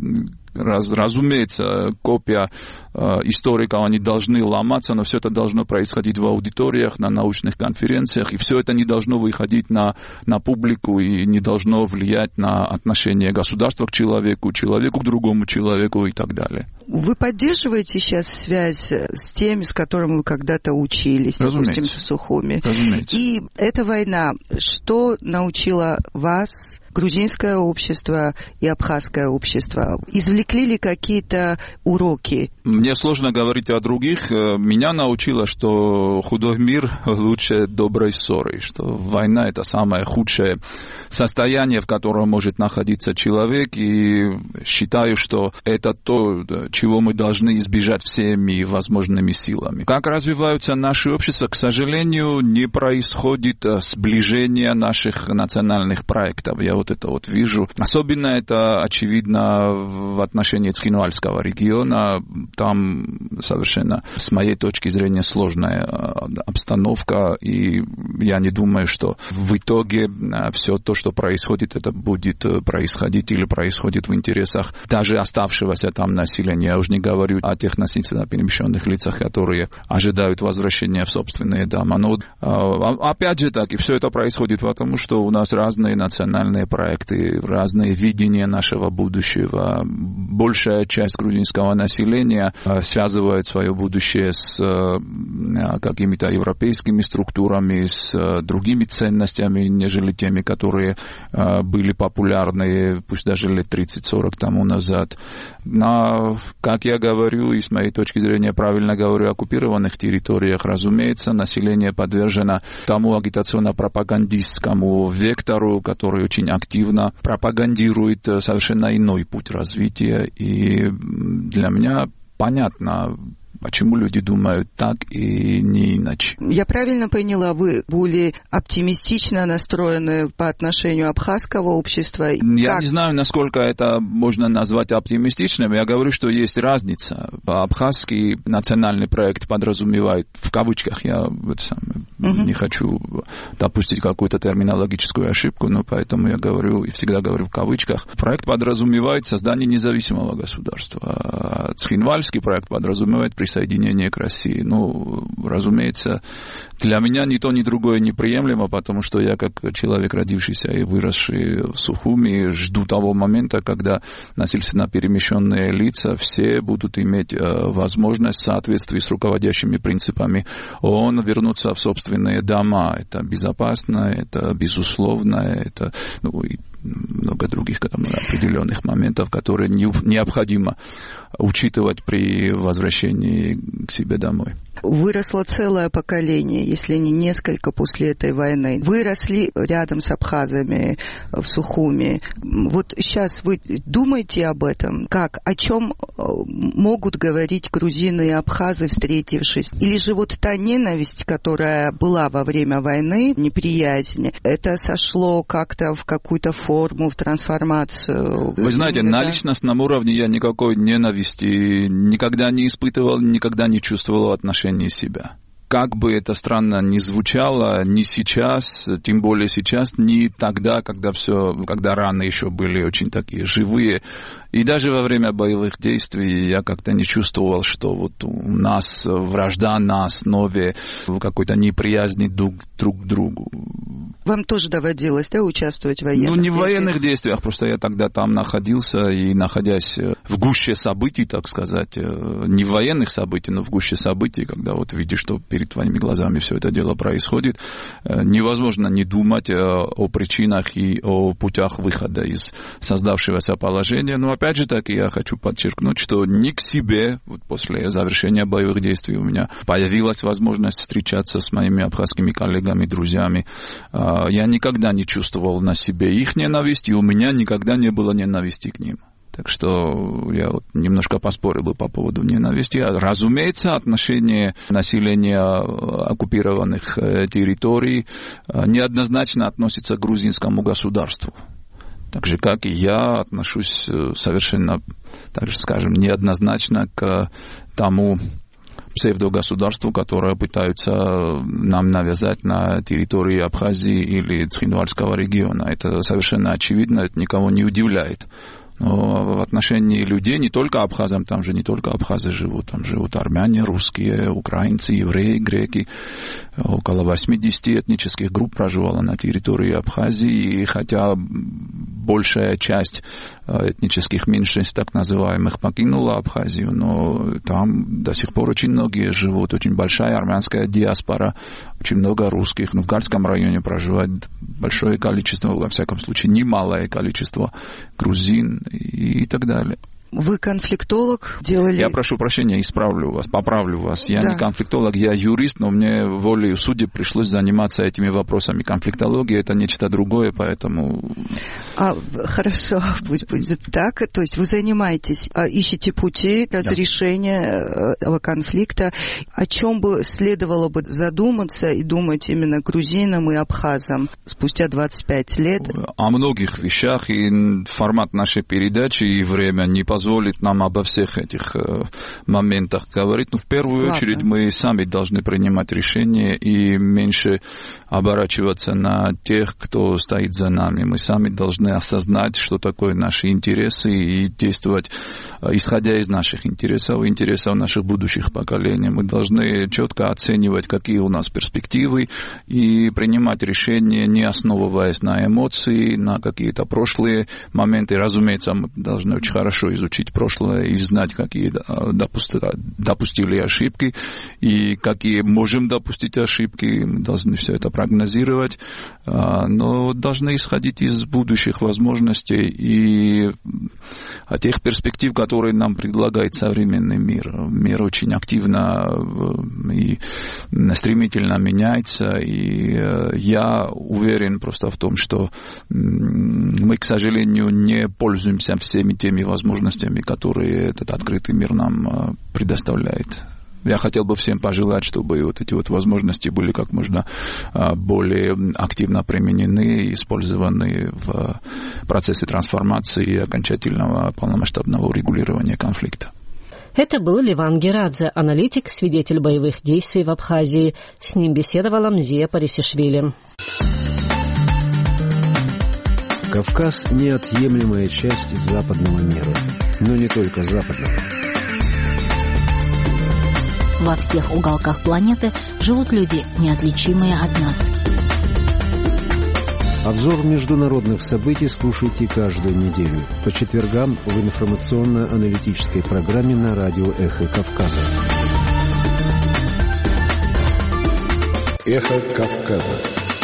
Разумеется, копия историков, они должны ломаться, но все это должно происходить в аудиториях, на научных конференциях, и все это не должно выходить на публику и не должно влиять на отношение государства к человеку к другому человеку и так далее. Вы поддерживаете сейчас связь с теми, с которыми вы когда-то учились, допустим, в Сухуми? Разумеется. И эта война, что научила вас, грузинское общество и абхазское общество? Извлекли ли какие-то уроки? Мне сложно говорить о других. Меня научило, что худой мир лучше доброй ссоры, что война — это самое худшее состояние, в котором может находиться человек, и считаю, что это то, чего мы должны избежать всеми возможными силами. Как развиваются наши общества, к сожалению, не происходит сближение наших национальных проектов. Я это вижу. Особенно это очевидно в отношении Цхинвальского региона. Там совершенно, с моей точки зрения, сложная обстановка, и я не думаю, что в итоге все то, что происходит, это будет происходить или происходит в интересах даже оставшегося там населения. Я уже не говорю о тех насильственно перемещенных лицах, которые ожидают возвращения в собственные дома. Но опять же так, и все это происходит потому, что у нас разные национальные проекты, разные видения нашего будущего. Большая часть грузинского населения связывает свое будущее с какими-то европейскими структурами, с другими ценностями, нежели теми, которые были популярны, пусть даже лет 30-40 тому назад. Но, как я говорю, и с моей точки зрения правильно говорю, оккупированных территориях, разумеется, население подвержено тому агитационно-пропагандистскому вектору, который очень активно пропагандирует совершенно иной путь развития. И для меня понятно, Почему люди думают так и не иначе? Я правильно поняла, вы более оптимистично настроены по отношению абхазского общества? Я не знаю, насколько это можно назвать оптимистичным. Я говорю, что есть разница. Абхазский национальный проект подразумевает, в кавычках, я не хочу допустить какую-то терминологическую ошибку, но поэтому я говорю и всегда говорю в кавычках. Проект подразумевает создание независимого государства. Цхинвальский проект подразумевает присоединение к России. Ну, разумеется, для меня ни то, ни другое неприемлемо, потому что я, как человек, родившийся и выросший в Сухуми, жду того момента, когда насильственно перемещенные лица все будут иметь возможность в соответствии с руководящими принципами ООН вернуться в собственные дома. Это безопасно, это безусловно, это и много других определенных моментов, которые необходимо учитывать при возвращении к себе домой. Выросло целое поколение, если не несколько после этой войны. Выросли рядом с абхазами в Сухуми. Вот сейчас вы думаете об этом? Как? О чем могут говорить грузины и абхазы, встретившись? Или же вот та ненависть, которая была во время войны, неприязнь, это сошло как-то в какую-то форму, в трансформацию? Вы знаете, на личностном уровне я никакой ненависти никогда не испытывал, никогда не чувствовал в отношении себя. Как бы это странно ни звучало, ни сейчас, тем более сейчас, ни тогда, когда раны еще были очень такие живые. И даже во время боевых действий я как-то не чувствовал, что вот у нас вражда на основе какой-то неприязни друг к другу. Вам тоже доводилось, участвовать в военных действиях? Не в военных действиях, просто я тогда там находился, и находясь в гуще событий, так сказать, не в военных событиях, но в гуще событий, когда вот видишь, что перед твоими глазами все это дело происходит, невозможно не думать о причинах и о путях выхода из создавшегося положения. Но опять же таки я хочу подчеркнуть, что не к себе, вот после завершения боевых действий у меня появилась возможность встречаться с моими абхазскими коллегами, друзьями. Я никогда не чувствовал на себе их ненависть, и у меня никогда не было ненависти к ним. Так что я вот немножко поспорил бы по поводу ненависти. Разумеется, отношение населения оккупированных территорий неоднозначно относится к грузинскому государству. Так же, как и я отношусь совершенно, так же скажем, неоднозначно к тому псевдогосударству, которое пытаются нам навязать на территории Абхазии или Цхинвальского региона. Это совершенно очевидно, это никого не удивляет. Но в отношении людей, не только абхазам, там же не только абхазы живут, там живут армяне, русские, украинцы, евреи, греки. Около 80 этнических групп проживало на территории Абхазии, и хотя большая часть этнических меньшинств, так называемых, покинула Абхазию, но там до сих пор очень многие живут, очень большая армянская диаспора, очень много русских, в Гальском районе проживает большое количество, во всяком случае, немалое количество грузин и так далее. Вы конфликтолог, делали... Я прошу прощения, поправлю вас. Я не конфликтолог, я юрист, но мне волею судеб пришлось заниматься этими вопросами. Конфликтология — это нечто другое, поэтому... Хорошо, пусть будет так. То есть вы занимаетесь, ищете пути разрешения этого конфликта. О чем бы следовало бы задуматься и думать именно грузинам и абхазам спустя 25 лет? О многих вещах, и формат нашей передачи, и время не позволяет нам обо всех этих моментах говорить. Но в первую очередь мы сами должны принимать решения и меньше оборачиваться на тех, кто стоит за нами. Мы сами должны осознать, что такое наши интересы, и действовать, исходя из наших интересов и интересов наших будущих поколений. Мы должны четко оценивать, какие у нас перспективы, и принимать решения, не основываясь на эмоции, на какие-то прошлые моменты. Разумеется, мы должны очень хорошо изучить прошлое и знать, какие допустили ошибки и какие можем допустить ошибки. Мы должны все это прогнозировать, но должны исходить из будущих возможностей и тех перспектив, которые нам предлагает современный мир. Мир очень активно и стремительно меняется, и я уверен просто в том, что мы, к сожалению, не пользуемся всеми теми возможностями, которые этот открытый мир нам предоставляет. Я хотел бы всем пожелать, чтобы вот эти вот возможности были как можно более активно применены и использованы в процессе трансформации и окончательного полномасштабного урегулирования конфликта. Это был Ливан Герадзе, аналитик, свидетель боевых действий в Абхазии. С ним беседовала Мзия Парисишвили. Кавказ – неотъемлемая часть западного мира, но не только западного. Во всех уголках планеты живут люди, неотличимые от нас. Обзор международных событий слушайте каждую неделю по четвергам в информационно-аналитической программе на радио «Эхо Кавказа». «Эхо Кавказа».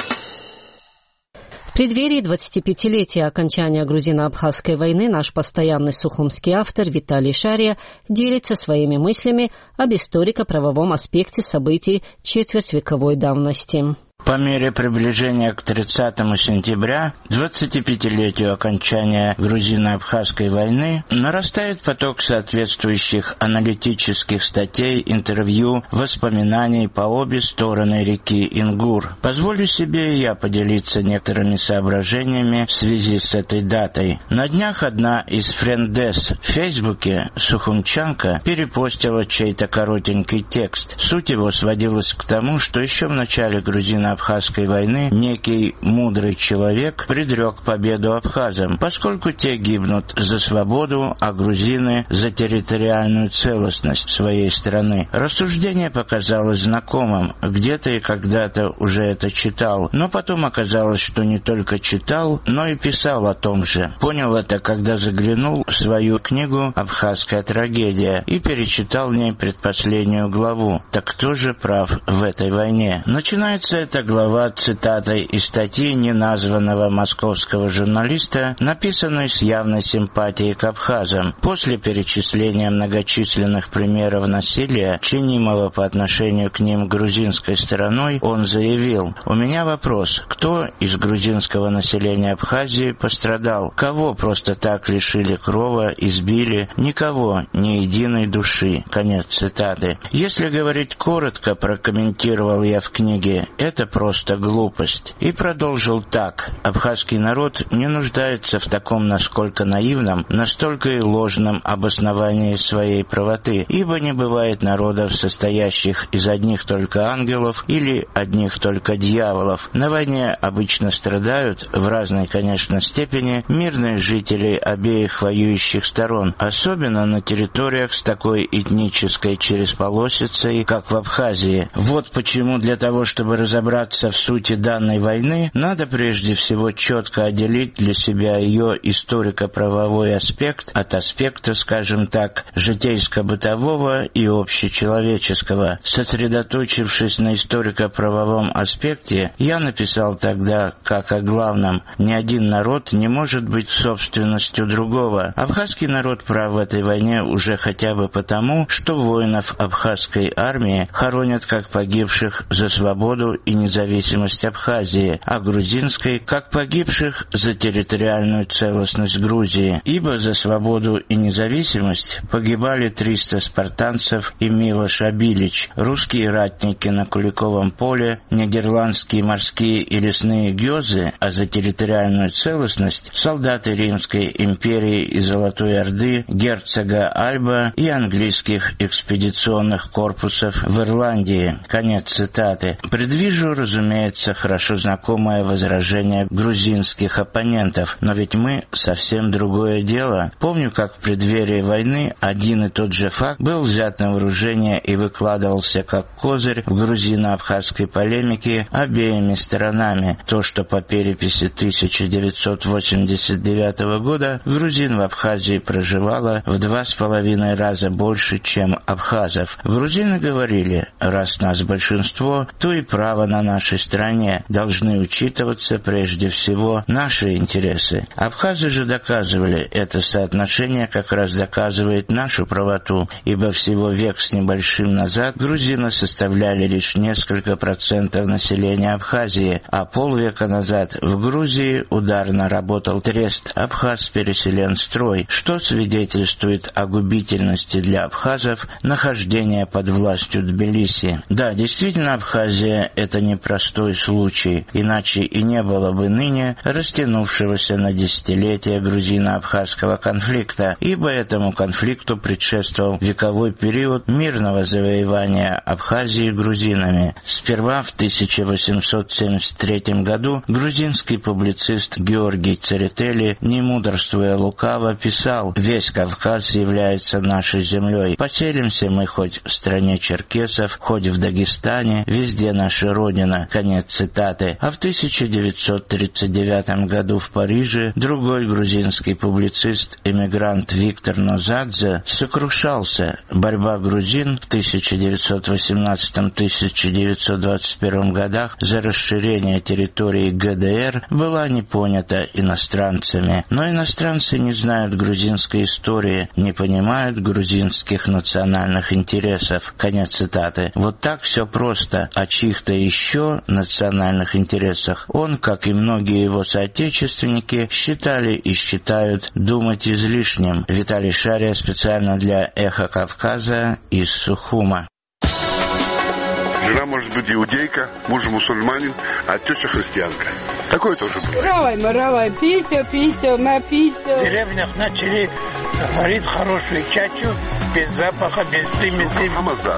В преддверии 25-летия окончания грузино-абхазской войны наш постоянный сухумский автор Виталий Шария делится своими мыслями об историко-правовом аспекте событий четвертьвековой давности. По мере приближения к 30 сентября, 25-летию окончания грузино-абхазской войны, нарастает поток соответствующих аналитических статей, интервью, воспоминаний по обе стороны реки Ингур. Позволю себе и я поделиться некоторыми соображениями в связи с этой датой. На днях одна из френдес в Фейсбуке, сухумчанка, перепостила чей-то коротенький текст. Суть его сводилась к тому, что еще в начале грузино-абхазской войны некий мудрый человек предрек победу абхазам, поскольку те гибнут за свободу, а грузины за территориальную целостность своей страны. Рассуждение показалось знакомым, где-то и когда-то уже это читал, но потом оказалось, что не только читал, но и писал о том же. Понял это, когда заглянул в свою книгу «Абхазская трагедия» и перечитал в ней предпоследнюю главу. Так кто же прав в этой войне? Начинается эта глава цитатой из статьи неназванного московского журналиста, написанной с явной симпатией к абхазам. После перечисления многочисленных примеров насилия, чинимого по отношению к ним грузинской стороной, он заявил: «У меня вопрос, кто из грузинского населения Абхазии пострадал? Кого просто так лишили крова, избили? Никого, ни единой души». Конец цитаты. Если говорить коротко, прокомментировал я в книге, это просто глупость. И продолжил так: абхазский народ не нуждается в таком, насколько наивном, настолько и ложном обосновании своей правоты, ибо не бывает народов, состоящих из одних только ангелов или одних только дьяволов. На войне обычно страдают, в разной, конечно, степени, мирные жители обеих воюющих сторон, особенно на территориях с такой этнической чересполосицей, как в Абхазии. Вот почему для того, чтобы разобраться в сути данной войны, надо прежде всего четко отделить для себя ее историко-правовой аспект от аспекта, скажем так, житейско-бытового и общечеловеческого. Сосредоточившись на историко-правовом аспекте, я написал тогда, как о главном: ни один народ не может быть собственностью другого. Абхазский народ прав в этой войне уже хотя бы потому, что воинов абхазской армии хоронят как погибших за свободу и независимость Абхазии, а грузинской как погибших за территориальную целостность Грузии, ибо за свободу и независимость погибали 300 спартанцев и Милош Абилич, русские ратники на Куликовом поле, нидерландские морские и лесные гёзы, а за территориальную целостность солдаты Римской империи и Золотой Орды, герцога Альба и английских экспедиционных корпусов в Ирландии. Конец цитаты. Предвижу, разумеется, хорошо знакомое возражение грузинских оппонентов, но ведь мы совсем другое дело. Помню, как в преддверии войны один и тот же факт был взят на вооружение и выкладывался как козырь в грузино-абхазской полемике обеими сторонами. То, что по переписи 1989 года грузин в Абхазии проживало в 2,5 раза больше, чем абхазов. Грузины говорили: раз нас большинство, то и право на нашей стране должны учитываться прежде всего наши интересы. Абхазы же доказывали, это соотношение как раз доказывает нашу правоту, ибо всего век с небольшим назад грузины составляли лишь несколько процентов населения Абхазии, а полвека назад в Грузии ударно работал трест «Абхаз-Переселенстрой», что свидетельствует о губительности для абхазов нахождения под властью Тбилиси. Да, действительно, Абхазия — это непростой случай, иначе и не было бы ныне растянувшегося на десятилетия грузино-абхазского конфликта, ибо этому конфликту предшествовал вековой период мирного завоевания Абхазии грузинами. Сперва в 1873 году грузинский публицист Георгий Церетели, не мудрствуя лукаво, писал: «Весь Кавказ является нашей землей. Поселимся мы хоть в стране черкесов, хоть в Дагестане, везде наша родина». Конец цитаты. А в 1939 году в Париже другой грузинский публицист, эмигрант Виктор Нозадзе, сокрушался: борьба грузин в 1918-1921 годах за расширение территории ГДР была не понята иностранцами. Но иностранцы не знают грузинской истории, не понимают грузинских национальных интересов. Конец цитаты. Вот так все просто. О чьих-то еще национальных интересах он, как и многие его соотечественники, считали и считают думать излишним. Виталий Шария специально для «Эхо Кавказа» из Сухума. Жена может быть иудейка, муж мусульманин, а теща христианка. Такое тоже бывает. Равай, пися, на пися. В деревнях начали варить хорошую чачу, без запаха, без примесей.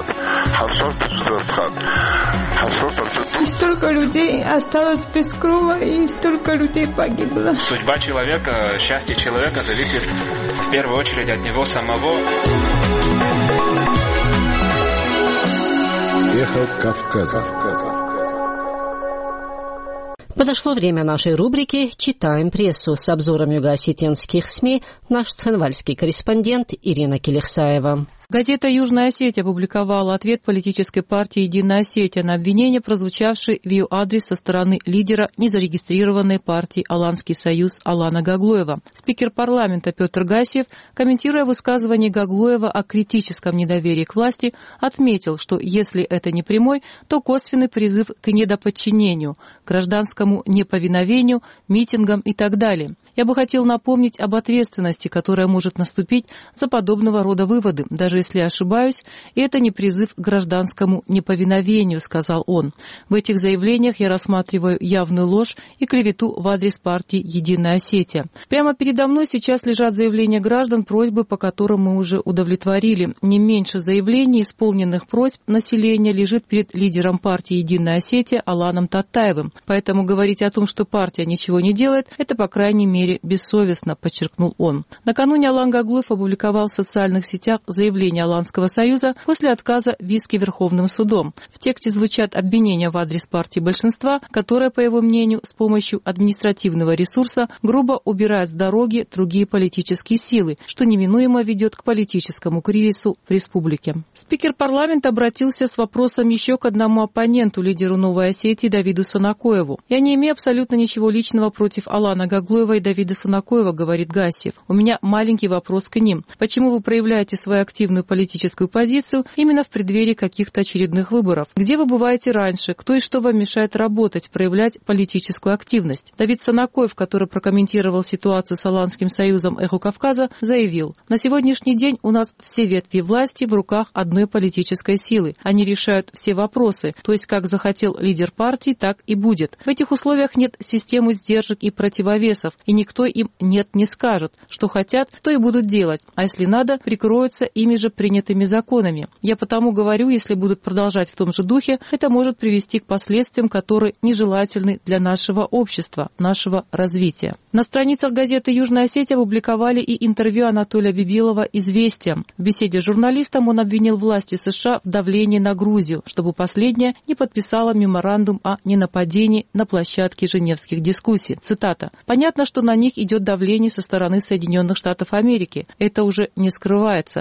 И столько людей осталось без крова, и столько людей погибло. Судьба человека, счастье человека зависит в первую очередь от него самого. Эхо Кавказа. Подошло время нашей рубрики «Читаем прессу» с обзором юго-осетинских СМИ наш цхинвальский корреспондент Ирина Келехсаева. Газета «Южная Осетия» опубликовала ответ политической партии «Единая Осетия» на обвинения, прозвучавшие в ее адрес со стороны лидера незарегистрированной партии «Аланский союз» Алана Гаглоева. Спикер парламента Петр Гасиев, комментируя высказывание Гаглоева о критическом недоверии к власти, отметил, что если это не прямой, то косвенный призыв к недоподчинению, гражданскому неповиновению, митингам и так далее. Я бы хотел напомнить об ответственности, которая может наступить за подобного рода выводы, даже если ошибаюсь, и это не призыв к гражданскому неповиновению, сказал он. В этих заявлениях я рассматриваю явную ложь и клевету в адрес партии «Единая Осетия». Прямо передо мной сейчас лежат заявления граждан, просьбы по которым мы уже удовлетворили. Не меньше заявлений, исполненных просьб населения, лежит перед лидером партии «Единая Осетия» Аланом Таттаевым. Поэтому говорить о том, что партия ничего не делает, это, по крайней мере, бессовестно, подчеркнул он. Накануне Алан Гаглоев опубликовал в социальных сетях заявление Аланского союза после отказа в иске Верховным судом. В тексте звучат обвинения в адрес партии большинства, которая, по его мнению, с помощью административного ресурса грубо убирает с дороги другие политические силы, что неминуемо ведет к политическому кризису в республике. Спикер парламента обратился с вопросом еще к одному оппоненту, лидеру Новой Осетии Давиду Санакоеву. «Я не имею абсолютно ничего личного против Алана Гаглоева и Давида Санакоева», говорит Гасиев. «У меня маленький вопрос к ним. Почему вы проявляете свою активную политическую позицию именно в преддверии каких-то очередных выборов? Где вы бываете раньше? Кто и что вам мешает работать, проявлять политическую активность?» Давид Санакоев, который прокомментировал ситуацию с Аланским союзом «Эхо Кавказа», заявил: «На сегодняшний день у нас все ветви власти в руках одной политической силы. Они решают все вопросы, то есть как захотел лидер партии, так и будет. В этих условиях нет системы сдержек и противовесов, и никто им «нет» не скажет. Что хотят, то и будут делать, а если надо, прикроются ими же принятыми законами. Я потому говорю, если будут продолжать в том же духе, это может привести к последствиям, которые нежелательны для нашего общества, нашего развития». На страницах газеты «Южная Осетия» опубликовали и интервью Анатолия Бибилова «Известия». В беседе с журналистом он обвинил власти США в давлении на Грузию, чтобы последняя не подписала меморандум о ненападении на площадке женевских дискуссий. Цитата: «Понятно, что на них идет давление со стороны Соединенных Штатов Америки. Это уже не скрывается. Это очевидно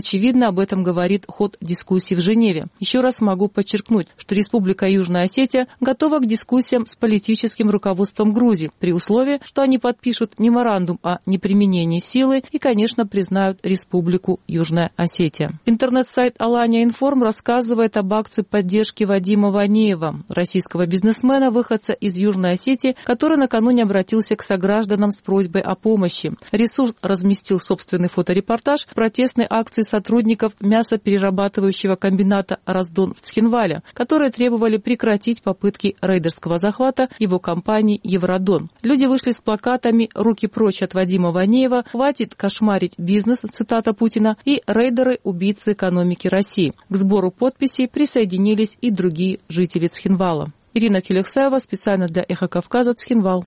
Очевидно, об этом говорит ход дискуссий в Женеве. Еще раз могу подчеркнуть, что Республика Южная Осетия готова к дискуссиям с политическим руководством Грузии, при условии, что они подпишут меморандум о неприменении силы и, конечно, признают Республику Южная Осетия. Интернет-сайт Алания Информ рассказывает об акции поддержки Вадима Ванеева, российского бизнесмена, выходца из Южной Осетии, который накануне обратился к согражданам с просьбой о помощи. Ресурс разместил собственный фоторепортаж протестной акции сотрудников мясоперерабатывающего комбината «Раздон» в Цхинвале, которые требовали прекратить попытки рейдерского захвата его компании «Евродон». Люди вышли с плакатами «Руки прочь от Вадима Ванеева», «Хватит кошмарить бизнес», цитата Путина, и «Рейдеры – убийцы экономики России». К сбору подписей присоединились и другие жители Цхинвала. Ирина Келексаева, специально для «Эхо Кавказа», Цхинвал.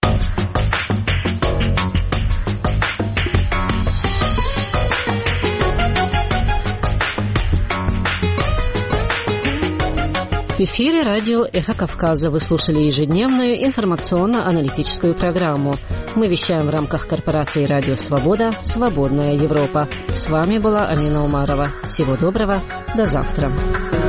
В эфире радио «Эхо Кавказа». Вы слушали ежедневную информационно-аналитическую программу. Мы вещаем в рамках корпорации «Радио Свобода. Свободная Европа». С вами была Амина Умарова. Всего доброго. До завтра.